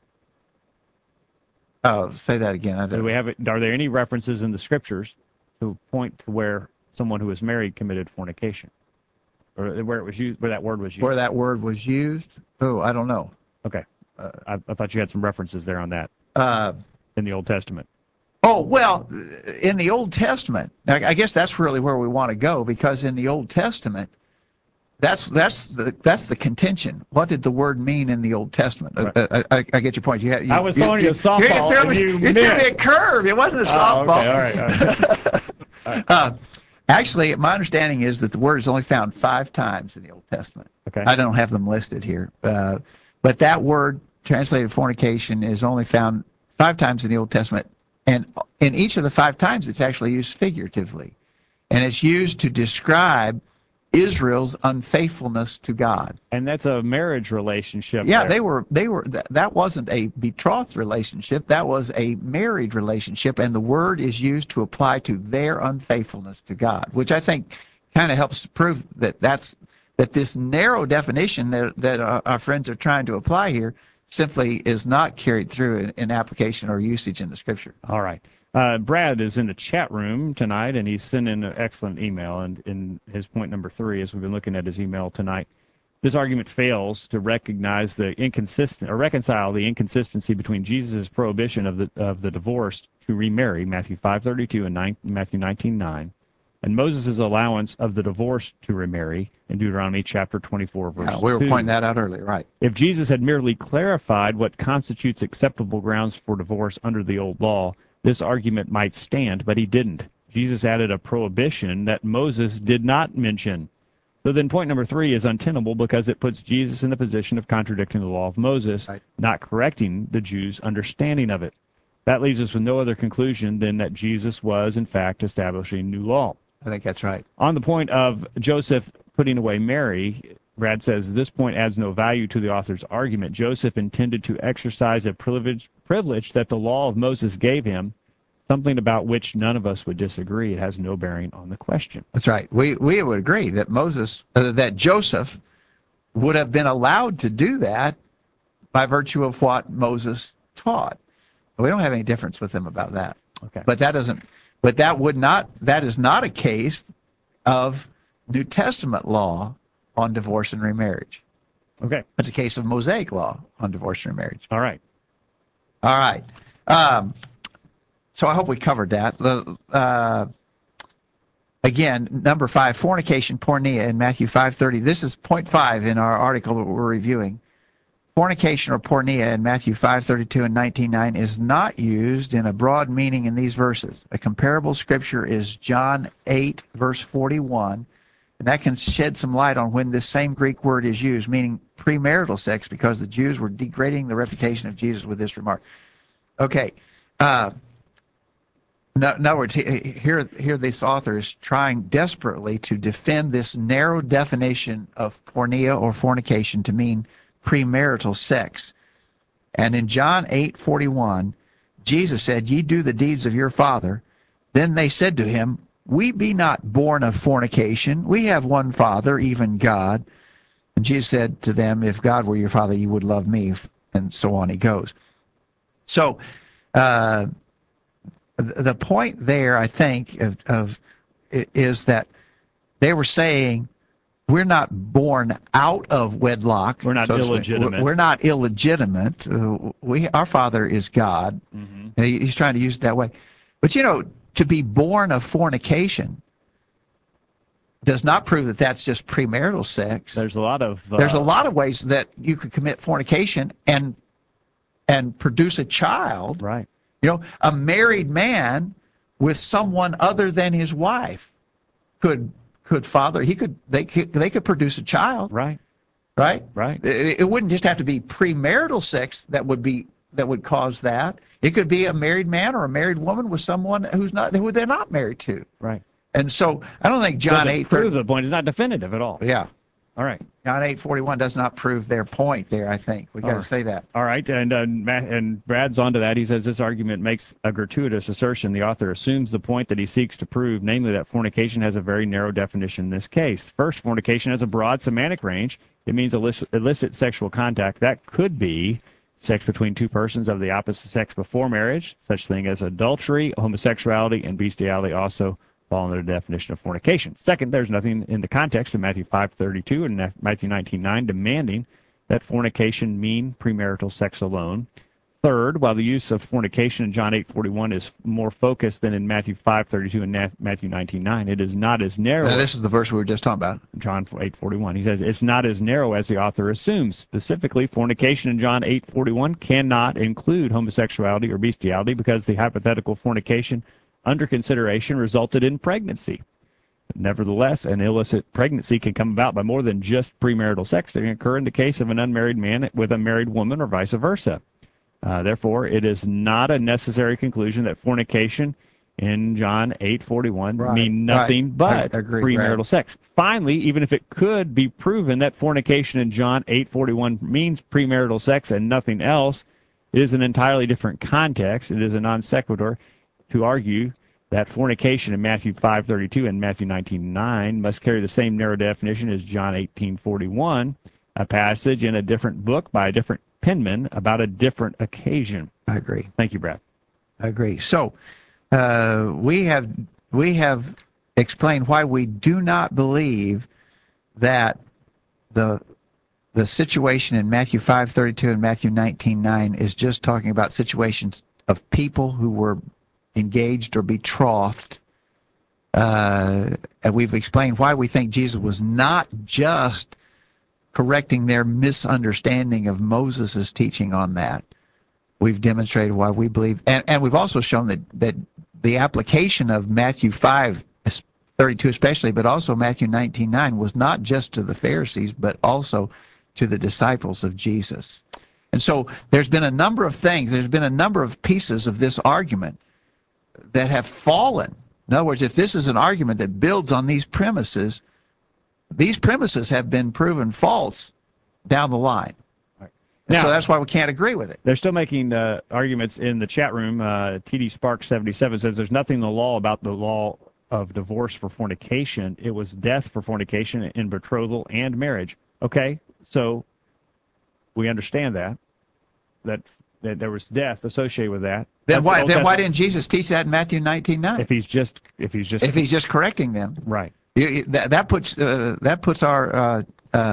Oh, say that again. I don't. Do we have it? Are there any references in the Scriptures to point to where someone who was married committed fornication, or where it was used, where that word was used? Where that word was used? Oh, I don't know. Okay, I thought you had some references there on that in the Old Testament. Oh, well, in the Old Testament, I guess that's really where we want to go, because in the Old Testament, that's the contention. What did the word mean in the Old Testament? Right. I get your point. I was throwing you a softball, and you threw me a curve. It wasn't a softball. Okay, all right. Actually, my understanding is that the word is only found 5 times in the Old Testament. Okay. I don't have them listed here, but that word translated fornication is only found 5 times in the Old Testament, and in each of the 5 times, it's actually used figuratively, and it's used to describe Israel's unfaithfulness to God. And that's a marriage relationship. Yeah, there. that wasn't a betrothed relationship, that was a married relationship, and the word is used to apply to their unfaithfulness to God, which I think kind of helps to prove that this narrow definition that our friends are trying to apply here simply is not carried through in application or usage in the Scripture. All right. Brad is in the chat room tonight, and he's sent in an excellent email. And in his point number 3, as we've been looking at his email tonight, this argument fails to recognize the reconcile the inconsistency between Jesus' prohibition of the divorced to remarry, Matthew 5:32 and Matthew 19:9, and Moses' allowance of the divorced to remarry in Deuteronomy chapter 24, verse 2. We were pointing that out earlier, right? If Jesus had merely clarified what constitutes acceptable grounds for divorce under the old law, this argument might stand, but he didn't. Jesus added a prohibition that Moses did not mention. So then point number 3 is untenable because it puts Jesus in the position of contradicting the law of Moses, right, not correcting the Jews' understanding of it. That leaves us with no other conclusion than that Jesus was, in fact, establishing new law. I think that's right. On the point of Joseph putting away Mary, Brad says this point adds no value to the author's argument. Joseph intended to exercise a privilege that the law of Moses gave him, something about which none of us would disagree. It has no bearing on the question. That's right. We would agree that that Joseph would have been allowed to do that by virtue of what Moses taught. We don't have any difference with him about that. Okay. But that is not a case of New Testament law on divorce and remarriage. Okay. It's a case of Mosaic law on divorce and remarriage. All right. All right. So I hope we covered that. Again, number 5, fornication, porneia in Matthew 5:30. This is point 5 in our article that we're reviewing. Fornication or porneia in Matthew 5:32 and 19:9 is not used in a broad meaning in these verses. A comparable scripture is John 8, verse 41, and that can shed some light on when this same Greek word is used, meaning premarital sex, because the Jews were degrading the reputation of Jesus with this remark. Okay. In other words, here this author is trying desperately to defend this narrow definition of porneia or fornication to mean premarital sex. And in John 8:41, Jesus said, "Ye do the deeds of your father." Then they said to him, "We be not born of fornication. We have one Father, even God." And Jesus said to them, "If God were your father, you would love me." And so on he goes. So the point there, I think, is that they were saying, we're not born out of wedlock. We're not illegitimate. We're not illegitimate. Our Father is God. Mm-hmm. And he's trying to use it that way. But, to be born of fornication does not prove that that's just premarital sex. There's a lot of ways that you could commit fornication and produce a child. Right. A married man with someone other than his wife could father. They could produce a child. Right. Right. Right. It wouldn't just have to be premarital sex that would cause that. It could be a married man or a married woman with someone who they're not married to. Right. And so I don't think John 8 prove the point is not definitive at all. Yeah. All right. John 8:41 does not prove their point there, I think. We got to say that. All right. And Brad's onto that. He says this argument makes a gratuitous assertion. The author assumes the point that he seeks to prove, namely that fornication has a very narrow definition in this case. First, fornication has a broad semantic range. It means illicit sexual contact. That could be sex between two persons of the opposite sex before marriage. Such thing as adultery, homosexuality, and bestiality also fall under the definition of fornication. Second, there's nothing in the context of Matthew 5:32 and Matthew 19:9 demanding that fornication mean premarital sex alone. Third, while the use of fornication in John 8:41 is more focused than in Matthew 5:32 and Matthew 19:9, it is not as narrow. Now, this is the verse we were just talking about. John 8:41. He says it's not as narrow as the author assumes. Specifically, fornication in John 8:41 cannot include homosexuality or bestiality because the hypothetical fornication under consideration resulted in pregnancy. Nevertheless, an illicit pregnancy can come about by more than just premarital sex. It can occur in the case of an unmarried man with a married woman or vice versa. Therefore, it is not a necessary conclusion that fornication in John 8:41 mean nothing but premarital sex. Finally, even if it could be proven that fornication in John 8:41 means premarital sex and nothing else, it is an entirely different context. It is a non sequitur to argue that fornication in Matthew 5:32 and Matthew 19:9 must carry the same narrow definition as John 18:41, a passage in a different book by a different penman about a different occasion. I agree. Thank you, Brad. I agree. So we have explained why we do not believe that the situation in Matthew 5:32 and Matthew 19:9 is just talking about situations of people who were engaged or betrothed. And we've explained why we think Jesus was not just correcting their misunderstanding of Moses' teaching on that. We've demonstrated why we believe, and we've also shown that the application of Matthew 5:32 especially, but also Matthew 19:9 was not just to the Pharisees, but also to the disciples of Jesus. And so there's been a number of things, there's been a number of pieces of this argument that have fallen. In other words, if this is an argument that builds on these premises have been proven false down the line. Right. And Now, so that's why we can't agree with it. they're still making arguments in the chat room. TD Spark 77 says there's nothing in the law about the law of divorce for fornication. It was death for fornication in betrothal and marriage. Okay, so we understand that there was death associated with that. Then That's the Old why Testament. didn't Jesus teach that in Matthew 19:9? If he's just If he's just correcting them, right. that puts our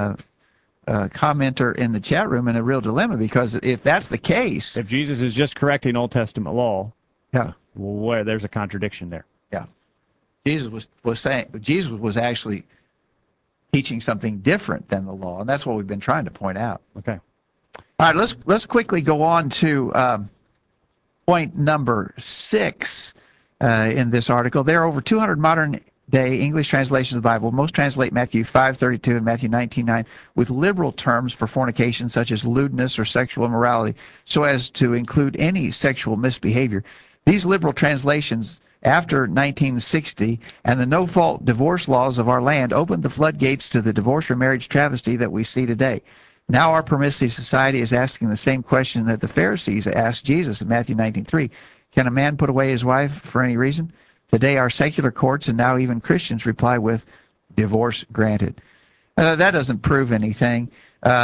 commenter in the chat room in a real dilemma, because if that's the case, If Jesus is just correcting Old Testament law, yeah, well, there's a contradiction there. Jesus was actually teaching something different than the law, and that's what we've been trying to point out. Okay. All right, let's quickly go on to point number 6 in this article. There are over 200 modern-day English translations of the Bible. Most translate Matthew 5:32 and Matthew 19:9 with liberal terms for fornication, such as lewdness or sexual immorality, so as to include any sexual misbehavior. These liberal translations, after 1960 and the no-fault divorce laws of our land, opened the floodgates to the divorce or marriage travesty that we see today. Now our permissive society is asking the same question that the Pharisees asked Jesus in Matthew 19:3. Can a man put away his wife for any reason? Today our secular courts and now even Christians reply with divorce granted. That doesn't prove anything.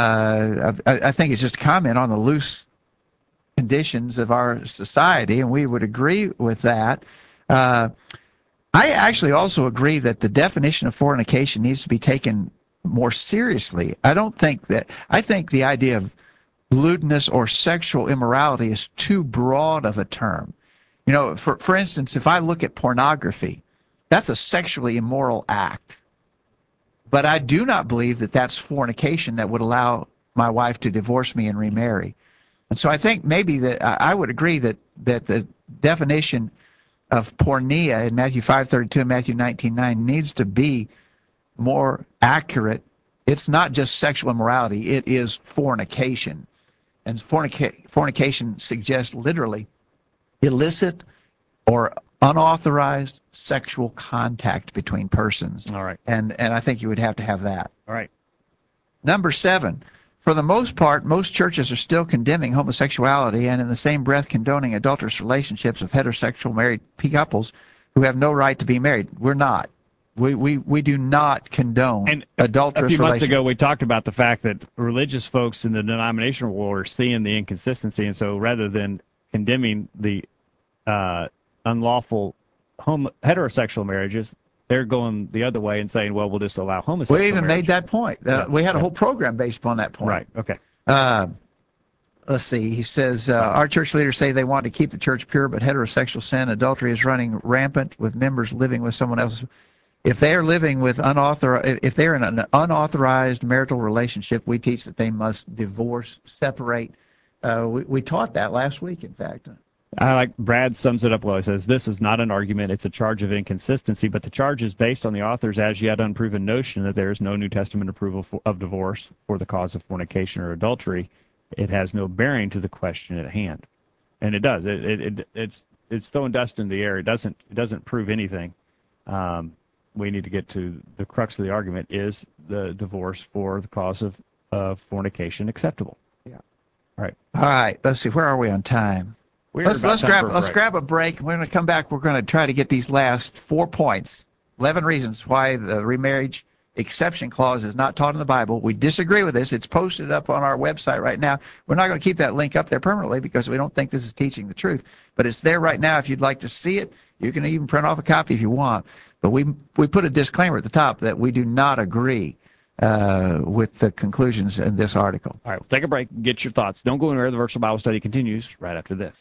I think it's just a comment on the loose conditions of our society, and we would agree with that. I actually also agree that the definition of fornication needs to be taken more seriously. I think the idea of lewdness or sexual immorality is too broad of a term. You know, for instance, if I look at pornography, that's a sexually immoral act. But I do not believe that that's fornication that would allow my wife to divorce me and remarry. And so I think maybe that I would agree that the definition of porneia in Matthew 5:32 and Matthew 19:9 needs to be more accurate. It's not just sexual immorality, it is fornication. And fornication suggests literally illicit or unauthorized sexual contact between persons. All right. And I think you would have to have that. All right. Number 7, for the most part, most churches are still condemning homosexuality and in the same breath condoning adulterous relationships of heterosexual married couples who have no right to be married. We're not. We do not condone And adulterous a few months relationships. ago, we talked about the fact that religious folks in the denominational world are seeing the inconsistency, and so rather than condemning the unlawful heterosexual marriages, they're going the other way and saying, well, we'll just allow homosexual We even marriage. made that point. We had a whole program based upon that point. Right, okay. Let's see. He says, our church leaders say they want to keep the church pure, but heterosexual sin, adultery is running rampant with members living with someone else. If they are living with if they're in an unauthorized marital relationship, we teach that they must divorce, separate. We taught that last week, in fact. I like Brad sums it up well. He says, this is not an argument, it's a charge of inconsistency, but the charge is based on the author's as yet unproven notion that there is no New Testament approval of divorce for the cause of fornication or adultery. It has no bearing to the question at hand. And it does. It's throwing dust in the air. It doesn't prove anything. We need to get to the crux of the argument. Is the divorce for the cause of fornication acceptable? Yeah. Right. All right. Let's see. Where are we on time? Let's grab a break. We're going to come back. We're going to try to get these last 4 points. 11 reasons why the remarriage exception clause is not taught in the Bible. We disagree with this. It's posted up on our website right now. We're not going to keep that link up there permanently because we don't think this is teaching the truth. But it's there right now if you'd like to see it You can even print off a copy if you want. But we put a disclaimer at the top that we do not agree with the conclusions in this article. All right, we'll take a break and get your thoughts. Don't go anywhere. The virtual Bible study continues right after this.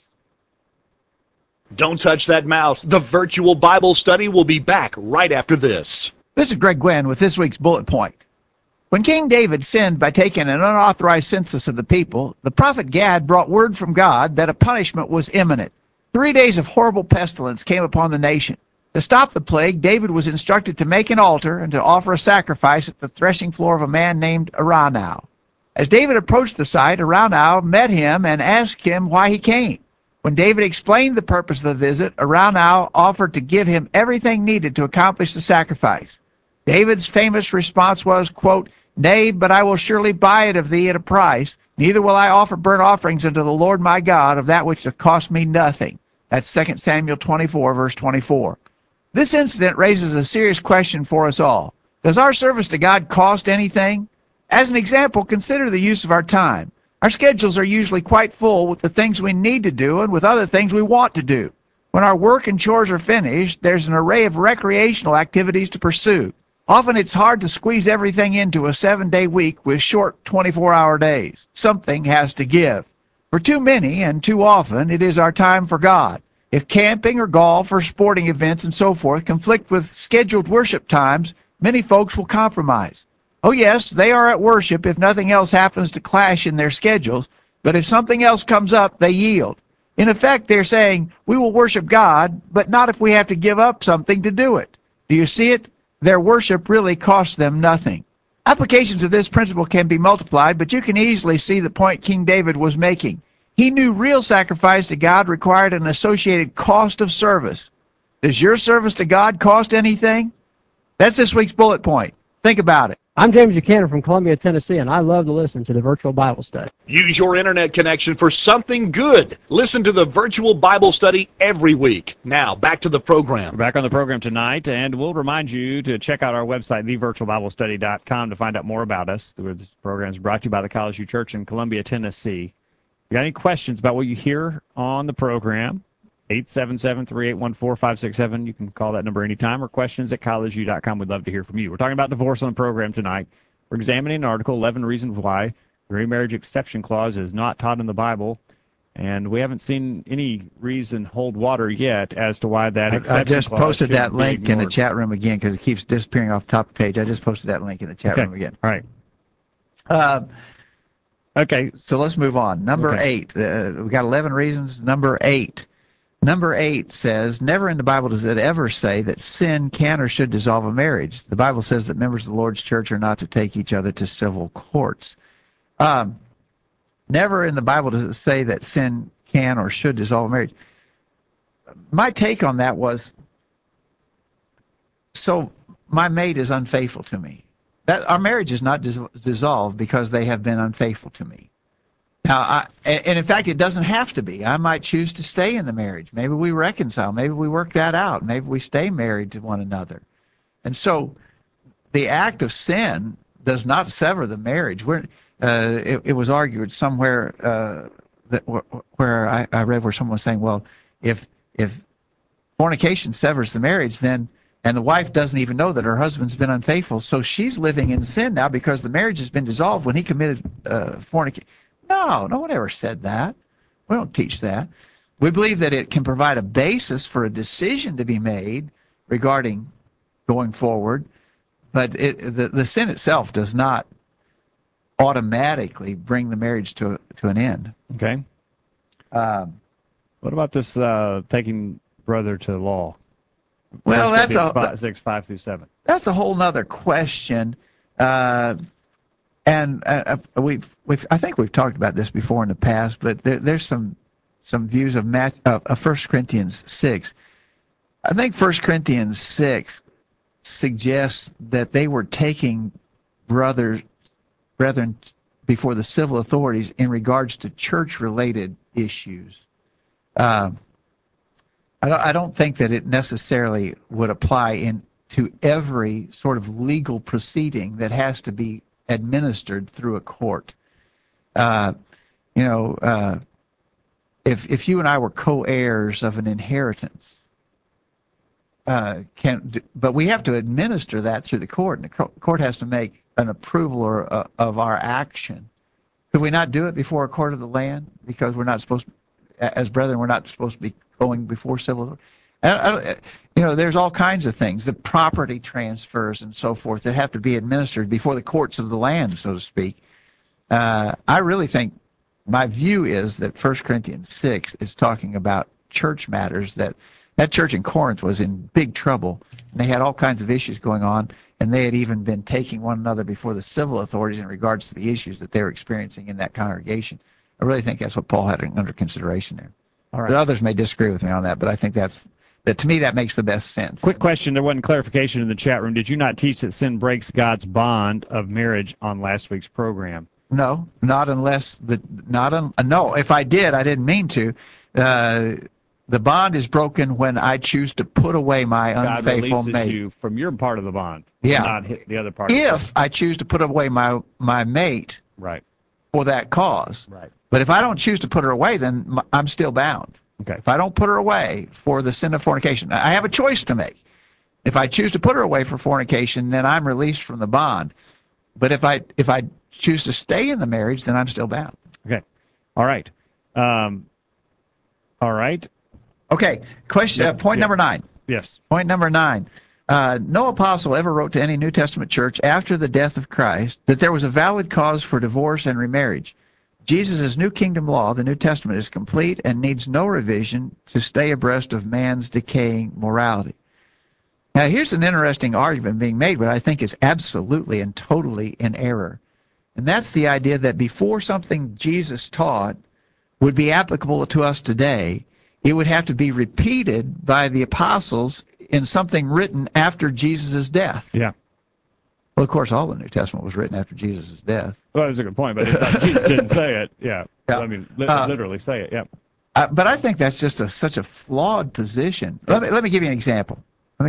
Don't touch that mouse. The virtual Bible study will be back right after this. This is Greg Gwynn with this week's bullet point. When King David sinned by taking an unauthorized census of the people, the prophet Gad brought word from God that a punishment was imminent. 3 days of horrible pestilence came upon the nation. To stop the plague, David was instructed to make an altar and to offer a sacrifice at the threshing floor of a man named Araunah. As David approached the site, Araunah met him and asked him why he came. When David explained the purpose of the visit, Araunah offered to give him everything needed to accomplish the sacrifice. David's famous response was, quote, "Nay, but I will surely buy it of thee at a price. Neither will I offer burnt offerings unto the Lord my God of that which doth cost me nothing." That's 2 Samuel 24, verse 24. This incident raises a serious question for us all. Does our service to God cost anything? As an example, consider the use of our time. Our schedules are usually quite full with the things we need to do and with other things we want to do. When our work and chores are finished, there's an array of recreational activities to pursue. Often it's hard to squeeze everything into a 7-day week with short 24-hour days. Something has to give. For too many and too often, it is our time for God. If camping or golf or sporting events and so forth conflict with scheduled worship times, many folks will compromise. Oh yes, they are at worship if nothing else happens to clash in their schedules, but if something else comes up, they yield. In effect, they're saying, we will worship God, but not if we have to give up something to do it. Do you see it? Their worship really costs them nothing. Applications of this principle can be multiplied, but you can easily see the point King David was making. He knew real sacrifice to God required an associated cost of service. Does your service to God cost anything? That's this week's bullet point. Think about it. I'm James Buchanan from Columbia, Tennessee, and I love to listen to the virtual Bible study. Use your internet connection for something good. Listen to the virtual Bible study every week. Now, back to the program. We're back on the program tonight, and we'll remind you to check out our website, thevirtualbiblestudy.com, to find out more about us. This program is brought to you by the College View Church in Columbia, Tennessee. If you got any questions about what you hear on the program, 877-381-4567. You can call that number anytime, or questions at collegeview.com. We'd love to hear from you. We're talking about divorce on the program tonight. We're examining an article, 11 Reasons Why the Remarriage Exception Clause is not taught in the Bible. And we haven't seen any reason hold water yet as to why that exception clause I just posted that link ignored. in the chat room again because it keeps disappearing off the top of the page. I just posted that link in the chat room again. All right. Okay. So let's move on. Number 8. We've got 11 reasons. Number 8. Number 8 says, never in the Bible does it ever say that sin can or should dissolve a marriage. The Bible says that members of the Lord's church are not to take each other to civil courts. Never in the Bible does it say that sin can or should dissolve a marriage. My take on that was, so my mate is unfaithful to me. That our marriage is not dissolved because they have been unfaithful to me. Now, and in fact, it doesn't have to be. I might choose to stay in the marriage. Maybe we reconcile. Maybe we work that out. Maybe we stay married to one another. And so the act of sin does not sever the marriage. It was argued somewhere where I read where someone was saying, well, if fornication severs the marriage, then and the wife doesn't even know that her husband's been unfaithful, so she's living in sin now because the marriage has been dissolved when he committed fornication. No one ever said that. We don't teach that. We believe that it can provide a basis for a decision to be made regarding going forward, but the sin itself does not automatically bring the marriage to an end. Okay. What about this taking brother to law? Well, that's 5-7. That's a whole nother question. And I think we've talked about this before in the past, but there's some views of 1 Corinthians 6. I think 1 Corinthians 6 suggests that they were taking brethren before the civil authorities in regards to church-related issues. I don't think that it necessarily would apply to every sort of legal proceeding that has to be administered through a court. If you and I were co-heirs of an inheritance, but we have to administer that through the court, and the court has to make an approval of our action. Could we not do it before a court of the land? Because we're not supposed to, as brethren, we're not supposed to be going before civil. There's all kinds of things, the property transfers and so forth, that have to be administered before the courts of the land, so to speak. I really think, my view is that 1 Corinthians 6 is talking about church matters, that church in Corinth was in big trouble. And they had all kinds of issues going on, and they had even been taking one another before the civil authorities in regards to the issues that they were experiencing in that congregation. I really think that's what Paul had under consideration there. All right. But others may disagree with me on that, but I think that to me that makes the best sense. Quick question. There wasn't clarification in the chat room. Did you not teach that sin breaks God's bond of marriage on last week's program? No, not unless no. If I did, I didn't mean to. The bond is broken when I choose to put away my unfaithful God releases mate. you from your part of the bond. Yeah. Not hit the other part. If I choose to put away my mate Right. for that cause. Right. But if I don't choose to put her away, then I'm still bound. Okay. If I don't put her away for the sin of fornication, I have a choice to make. If I choose to put her away for fornication, then I'm released from the bond. But if I choose to stay in the marriage, then I'm still bound. Okay. All right. All right. Okay. Question. Point number 9. Yes. Point number 9. No apostle ever wrote to any New Testament church after the death of Christ that there was a valid cause for divorce and remarriage. Jesus' New Kingdom law, the New Testament, is complete and needs no revision to stay abreast of man's decaying morality. Now, here's an interesting argument being made, but I think is absolutely and totally in error. And that's the idea that before something Jesus taught would be applicable to us today, it would have to be repeated by the apostles in something written after Jesus' death. Yeah. Well, of course, all the New Testament was written after Jesus' death. Well, that's a good point, but Jesus didn't say it. Yeah. Yeah. I mean, literally say it. Yeah. But I think that's just such a flawed position. Let me give you an example.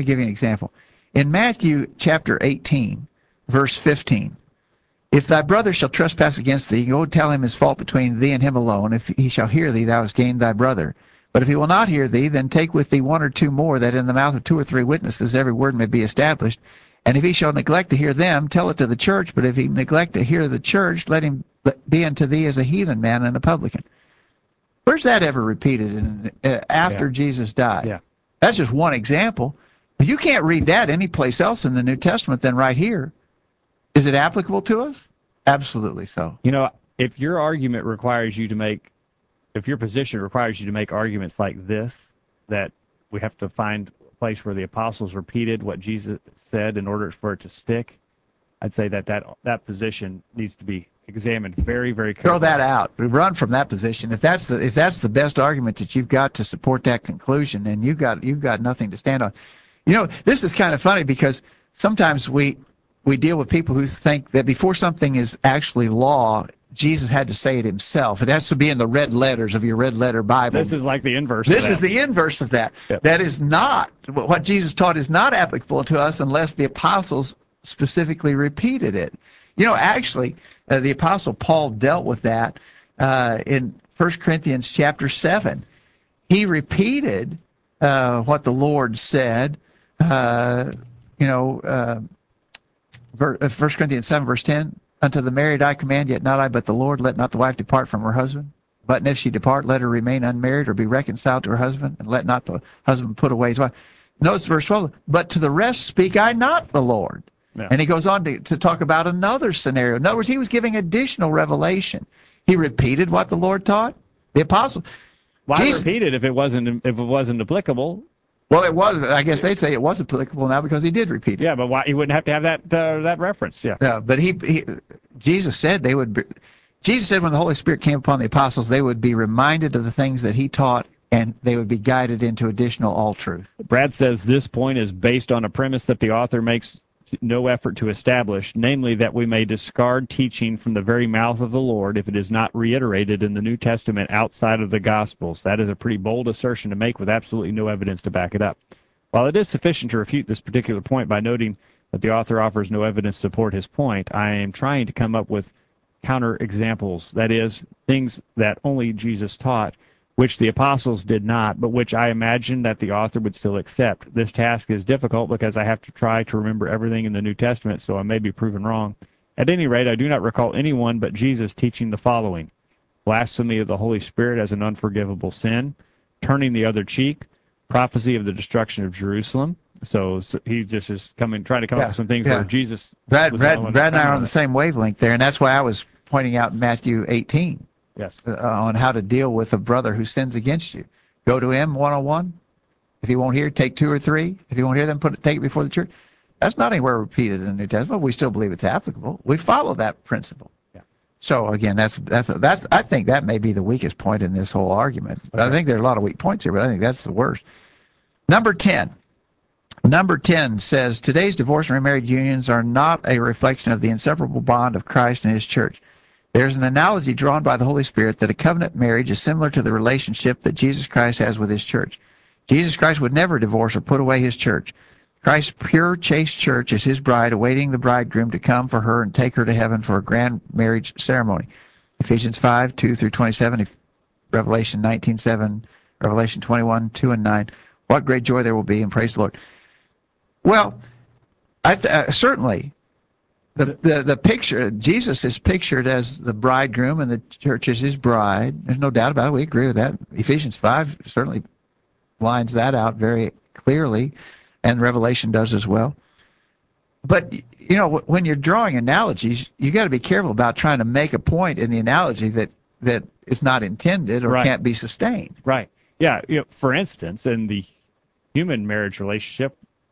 In Matthew chapter 18, verse 15, if thy brother shall trespass against thee, go tell him his fault between thee and him alone. If he shall hear thee, thou hast gained thy brother. But if he will not hear thee, then take with thee 1 or 2 more, that in the mouth of 2 or 3 witnesses every word may be established. And if he shall neglect to hear them, tell it to the church. But if he neglect to hear the church, let him be unto thee as a heathen man and a publican. Where's that ever repeated after Jesus died? Yeah. That's just one example. You can't read that anyplace else in the New Testament than right here. Is it applicable to us? Absolutely so. If your argument requires you to make, if your position requires you to make arguments like this, that we have to find a place where the apostles repeated what Jesus said in order for it to stick, I'd say that position needs to be examined very, very carefully. Throw that out. Run from that position. If that's the best argument that you've got to support that conclusion, then you've got nothing to stand on. This is kind of funny because sometimes we deal with people who think that before something is actually law, Jesus had to say it himself. It has to be in the red letters of your red letter Bible. This is like the inverse. This is the inverse of that. Yep. That is not what Jesus taught is not applicable to us unless the apostles specifically repeated it. Actually, the apostle Paul dealt with that in 1 Corinthians chapter 7. He repeated what the Lord said. 1 Corinthians 7, verse 10, unto the married I command, yet not I, but the Lord, let not the wife depart from her husband. But if she depart, let her remain unmarried or be reconciled to her husband, and let not the husband put away his wife. Notice verse 12, but to the rest speak I not the Lord. Yeah. And he goes on to talk about another scenario. In other words, he was giving additional revelation. He repeated what the Lord taught. The apostle. Why repeat it if it wasn't applicable? Well, it was. I guess they'd say it was applicable now because he did repeat it. Yeah, but why he wouldn't have to have that reference? Yeah. Yeah, but Jesus said they would. Jesus said when the Holy Spirit came upon the apostles, they would be reminded of the things that he taught, and they would be guided into additional all truth. Brad says this point is based on a premise that the author makes no effort to establish, namely that we may discard teaching from the very mouth of the Lord if it is not reiterated in the New Testament outside of the Gospels. That is a pretty bold assertion to make with absolutely no evidence to back it up. While it is sufficient to refute this particular point by noting that the author offers no evidence to support his point, I am trying to come up with counter examples, that is, things that only Jesus taught which the apostles did not, but which I imagine that the author would still accept. This task is difficult because I have to try to remember everything in the New Testament, so I may be proven wrong. At any rate, I do not recall anyone but Jesus teaching the following: blasphemy of the Holy Spirit as an unforgivable sin, turning the other cheek, prophecy of the destruction of Jerusalem. So he just is trying to come up with some things where Jesus. Brad was and I are on the it. same wavelength there, and that's why I was pointing out Matthew 18 Yes. on how to deal with a brother who sins against you. Go to him one-on-one. If he won't hear, take two or three. If he won't hear them, take it before the church. That's not anywhere repeated in the New Testament. We still believe it's applicable. We follow that principle. Yeah. So again, that's I think that may be the weakest point in this whole argument. But I think there are a lot of weak points here, but I think that's the worst. Number 10. Number 10 says, today's divorce and remarried unions are not a reflection of the inseparable bond of Christ and his church. There's an analogy drawn by the Holy Spirit that a covenant marriage is similar to the relationship that Jesus Christ has with his church. Jesus Christ would never divorce or put away his church. Christ's pure, chaste church is his bride, awaiting the bridegroom to come for her and take her to heaven for a grand marriage ceremony. Ephesians 5, 2 through 27, Revelation 19, 7, Revelation 21, 2 and 9. What great joy there will be, and praise the Lord. Well, certainly, the picture, Jesus is pictured as the bridegroom and the church is his bride. There's no doubt about it. We agree with that. Ephesians 5 certainly lines that out very clearly, and Revelation does as well. But, you know, when you're drawing analogies, you got to be careful about trying to make a point in the analogy that is not intended or can't be sustained. Right. Yeah. You know, for instance, in the human marriage relationship,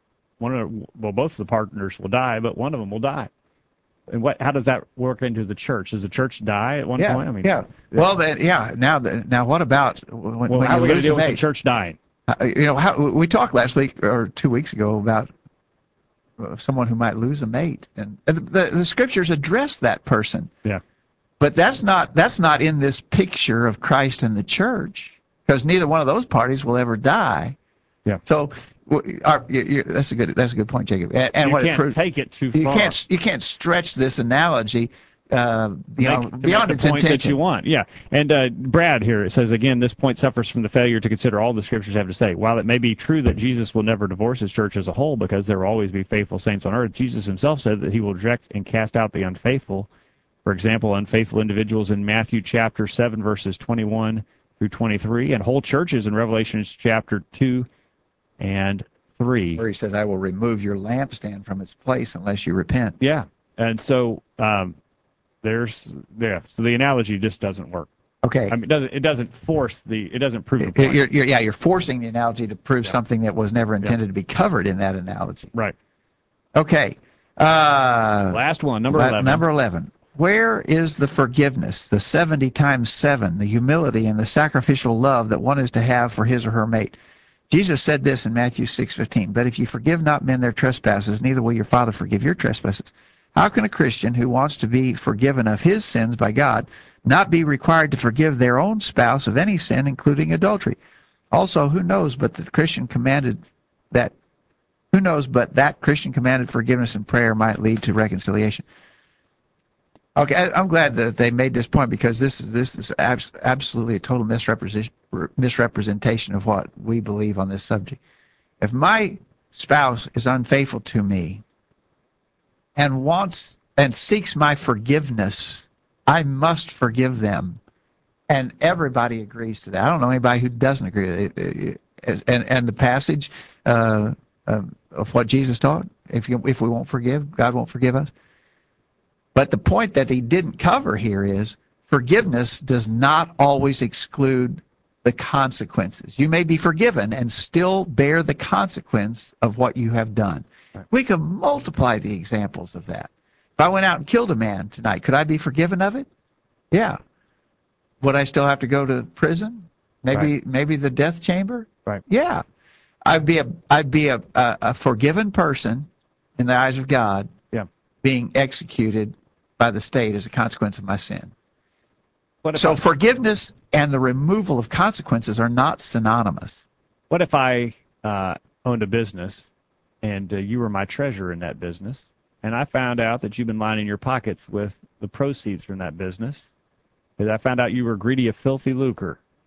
both of the partners will die, but one of them will die. And how does that work into the church? Does the church die at one point? I mean, Well, now what about when how you are we going to lose deal a with the mate? church dying? You know, we talked last week or 2 weeks ago about someone who might lose a mate, and the scriptures address that person. Yeah. But that's not in this picture of Christ and the church, because neither one of those parties will ever die. Yeah. So that's a good point, Jacob. And you what can't take it too far. You can't stretch this analogy beyond its point intention. that you want. Yeah. And Brad here, it says, again, this point suffers from the failure to consider all the scriptures have to say. While it may be true that Jesus will never divorce his church as a whole because there will always be faithful saints on earth, Jesus himself said that he will reject and cast out the unfaithful. For example, unfaithful individuals in Matthew chapter 7, verses 21 through 23, and whole churches in Revelation chapter 2 and 3. Where he says, I will remove your lampstand from its place unless you repent. Yeah. And so so the analogy just doesn't work. Okay. I mean, it doesn't prove the point. You're forcing the analogy to prove something that was never intended to be covered in that analogy. Right. Okay. Last one, number 11. Number 11. Where is the forgiveness, the 70 times 7, the humility, and the sacrificial love that one is to have for his or her mate? Jesus said this in Matthew 6:15, but if you forgive not men their trespasses, neither will your Father forgive your trespasses. How can a Christian who wants to be forgiven of his sins by God not be required to forgive their own spouse of any sin, including adultery? Also, who knows but that Christian commanded forgiveness and prayer might lead to reconciliation? Okay, I'm glad that they made this point, because this is absolutely a total misrepresentation of what we believe on this subject. If my spouse is unfaithful to me and seeks my forgiveness, I must forgive them, and everybody agrees to that. I don't know anybody who doesn't agree with it. And the passage of what Jesus taught, if we won't forgive, God won't forgive us. But the point that he didn't cover here is forgiveness does not always exclude the consequences. You may be forgiven and still bear the consequence of what you have done. Right. We can multiply the examples of that. If I went out and killed a man tonight, could I be forgiven of it? Yeah. Would I still have to go to prison? Maybe the death chamber? Right. Yeah. I'd be a forgiven person in the eyes of God, being executed by the state as a consequence of my sin. So forgiveness and the removal of consequences are not synonymous. What if I owned a business and you were my treasurer in that business, and I found out that you've been lining your pockets with the proceeds from that business, because I found out you were greedy of filthy lucre,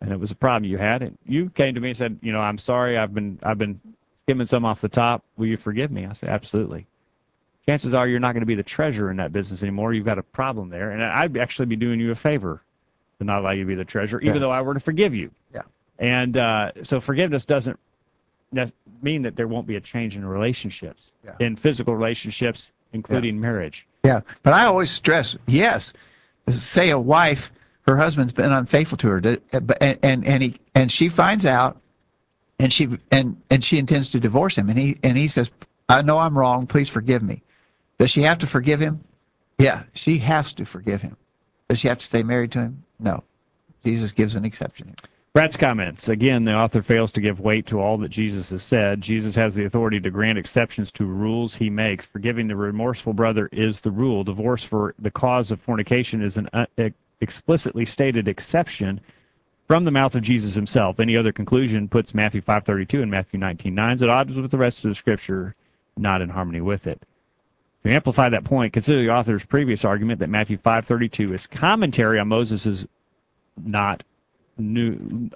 and it was a problem you had, and you came to me and said, I'm sorry, I've been skimming some off the top. Will you forgive me? I said, absolutely. Chances are you're not going to be the treasurer in that business anymore. You've got a problem there, and I'd actually be doing you a favor to not allow you to be the treasurer, even though I were to forgive you. Yeah. And so forgiveness doesn't mean that there won't be a change in relationships, in physical relationships, including marriage. Yeah, but I always stress, yes, say a wife, her husband's been unfaithful to her, and she finds out, and she intends to divorce him, and he says, I know I'm wrong, please forgive me. Does she have to forgive him? Yeah, she has to forgive him. Does she have to stay married to him? No. Jesus gives an exception here. Brad's comments. Again, the author fails to give weight to all that Jesus has said. Jesus has the authority to grant exceptions to rules he makes. Forgiving the remorseful brother is the rule. Divorce for the cause of fornication is an explicitly stated exception from the mouth of Jesus himself. Any other conclusion puts Matthew 5:32 and Matthew 19:9 at odds with the rest of the Scripture, not in harmony with it. To amplify that point, consider the author's previous argument that Matthew 5:32 is commentary on Moses, not new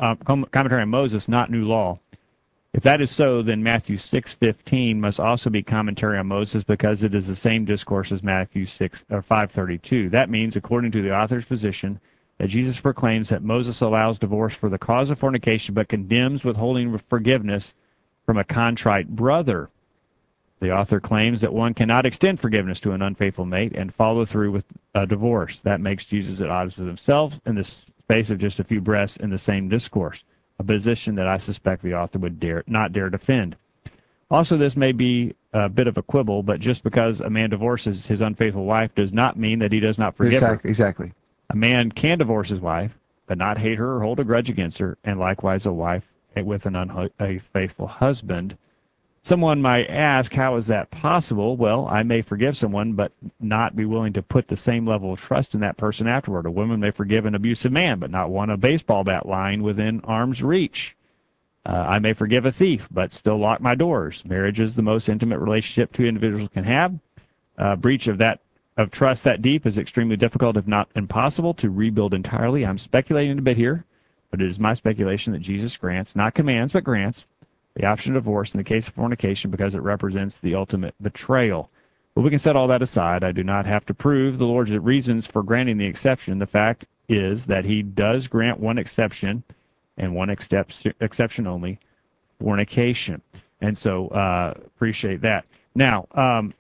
law. If that is so, then Matthew 6:15 must also be commentary on Moses, because it is the same discourse as Matthew 5:32. That means, according to the author's position, that Jesus proclaims that Moses allows divorce for the cause of fornication, but condemns withholding forgiveness from a contrite brother. The author claims that one cannot extend forgiveness to an unfaithful mate and follow through with a divorce. That makes Jesus at odds with himself in the space of just a few breaths in the same discourse, a position that I suspect the author would not dare defend. Also, this may be a bit of a quibble, but just because a man divorces his unfaithful wife does not mean that he does not forgive her. Exactly. A man can divorce his wife, but not hate her or hold a grudge against her, and likewise a wife with an unfaithful husband. Someone might ask, how is that possible? Well, I may forgive someone, but not be willing to put the same level of trust in that person afterward. A woman may forgive an abusive man, but not want a baseball bat lying within arm's reach. I may forgive a thief, but still lock my doors. Marriage is the most intimate relationship two individuals can have. Breach of trust that deep is extremely difficult, if not impossible, to rebuild entirely. I'm speculating a bit here, but it is my speculation that Jesus grants, not commands, but grants, the option of divorce in the case of fornication because it represents the ultimate betrayal. But we can set all that aside. I do not have to prove the Lord's reasons for granting the exception. The fact is that he does grant one exception, and one exception only, fornication. And so appreciate that. Now, what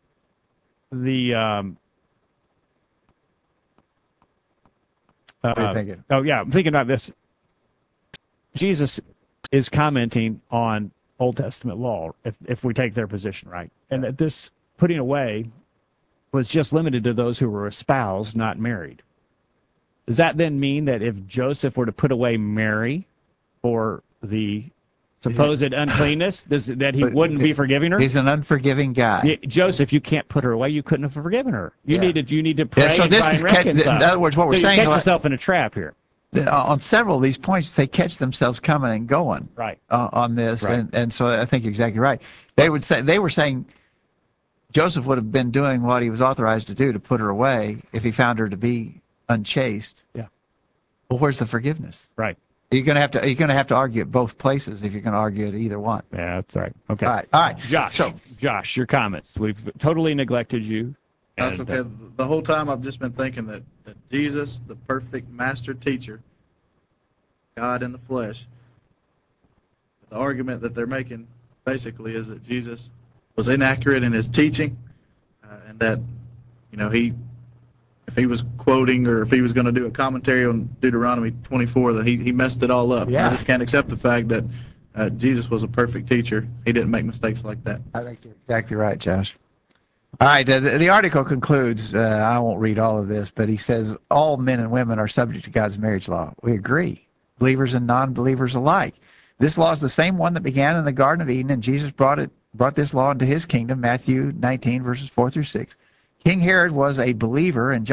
are you thinking? Oh, yeah, I'm thinking about this. Jesus is commenting on Old Testament law, if we take their position, right? And that this putting away was just limited to those who were espoused, not married. Does that then mean that if Joseph were to put away Mary for the supposed uncleanness, that he wouldn't be forgiving her? He's an unforgiving guy. Joseph, you can't put her away. You couldn't have forgiven her. You need to pray so and this try is and reconcile. in other words, what we're so saying, you catch yourself in a trap here. On several of these points, they catch themselves coming and going. Right. On this, Right. and so I think you're exactly right. They were saying Joseph would have been doing what he was authorized to do to put her away if he found her to be unchaste. Yeah. Well, where's the forgiveness? Right. You're going to have to argue at both places if you're going to argue at either one. Yeah, that's right. Okay. All right. Josh, your comments. We've totally neglected you. That's okay. The whole time I've just been thinking that Jesus, the perfect master teacher, God in the flesh, the argument that they're making basically is that Jesus was inaccurate in his teaching, and that, if he was quoting or if he was going to do a commentary on Deuteronomy 24, that he messed it all up. Yeah. I just can't accept the fact that Jesus was a perfect teacher. He didn't make mistakes like that. I think you're exactly right, Josh. All right, the article concludes, I won't read all of this, but he says all men and women are subject to God's marriage law. We agree, believers and non-believers alike. This law is the same one that began in the Garden of Eden, and Jesus brought this law into his kingdom, Matthew 19, verses 4 through 6. King Herod was a believer, and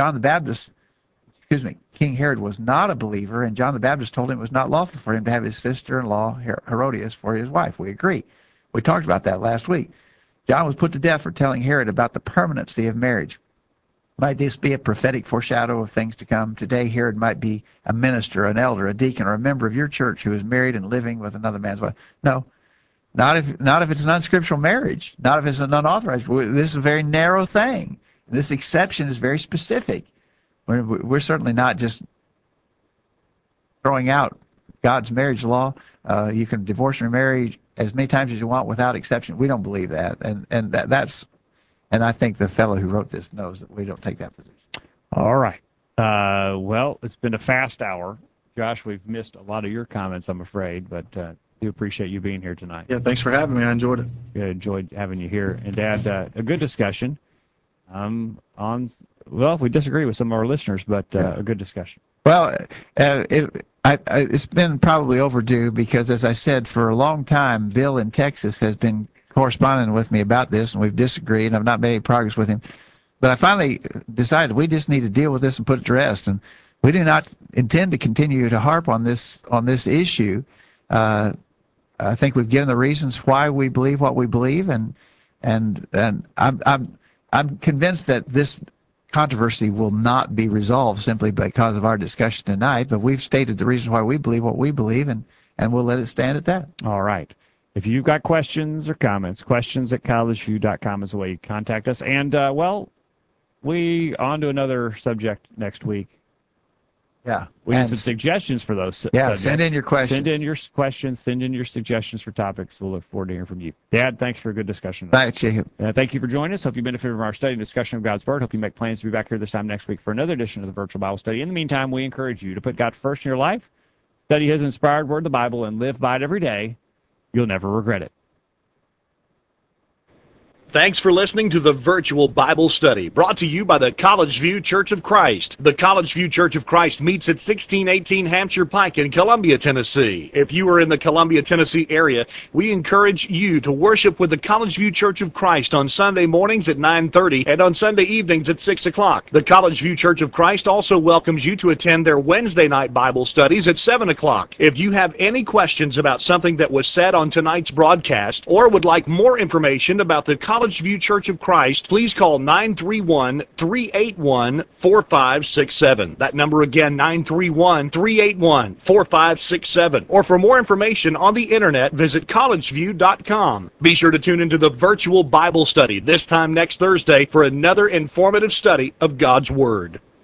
King Herod was not a believer, and John the Baptist told him it was not lawful for him to have his sister-in-law, Herodias, for his wife. We agree. We talked about that last week. John was put to death for telling Herod about the permanency of marriage. Might this be a prophetic foreshadow of things to come? Today, here it might be a minister, an elder, a deacon, or a member of your church who is married and living with another man's wife. No, not if it's an unscriptural marriage, not if it's an unauthorized. This is a very narrow thing. This exception is very specific. We're certainly not just throwing out God's marriage law. You can divorce and remarry as many times as you want without exception. We don't believe that, and I think the fellow who wrote this knows that we don't take that position. All right. Well, it's been a fast hour. Josh, we've missed a lot of your comments, I'm afraid, but do appreciate you being here tonight. Yeah, thanks for having me. I enjoyed it. Yeah, enjoyed having you here. And, Dad, a good discussion well, we disagree with some of our listeners, but a good discussion. Well, it's been probably overdue because, as I said, for a long time, Bill in Texas has been corresponding with me about this, and we've disagreed, and I've not made any progress with him. But I finally decided we just need to deal with this and put it to rest, and we do not intend to continue to harp on this issue. I think we've given the reasons why we believe what we believe, and I'm convinced that this controversy will not be resolved simply because of our discussion tonight, but we've stated the reasons why we believe what we believe, and we'll let it stand at that. All right. If you've got questions or comments, questions@collegeview.com is the way you contact us. And, well, we on to another subject next week. Yeah. We need some suggestions for those subjects. Send in your questions. Send in your questions. Send in your suggestions for topics. We'll look forward to hearing from you. Dad, thanks for a good discussion. Thanks, Jacob. Thank you for joining us. Hope you benefited from our study and discussion of God's Word. Hope you make plans to be back here this time next week for another edition of the Virtual Bible Study. In the meantime, we encourage you to put God first in your life, study His inspired Word, the Bible, and live by it every day. You'll never regret it. Thanks for listening to the Virtual Bible Study, brought to you by the College View Church of Christ. The College View Church of Christ meets at 1618 Hampshire Pike in Columbia, Tennessee. If you are in the Columbia, Tennessee area, we encourage you to worship with the College View Church of Christ on Sunday mornings at 9:30 and on Sunday evenings at 6 o'clock. The College View Church of Christ also welcomes you to attend their Wednesday night Bible studies at 7 o'clock. If you have any questions about something that was said on tonight's broadcast or would like more information about the College View Church of Christ, please call 931-381-4567. That number again, 931-381-4567. Or for more information on the internet, visit collegeview.com. Be sure to tune into the Virtual Bible Study this time next Thursday for another informative study of God's Word.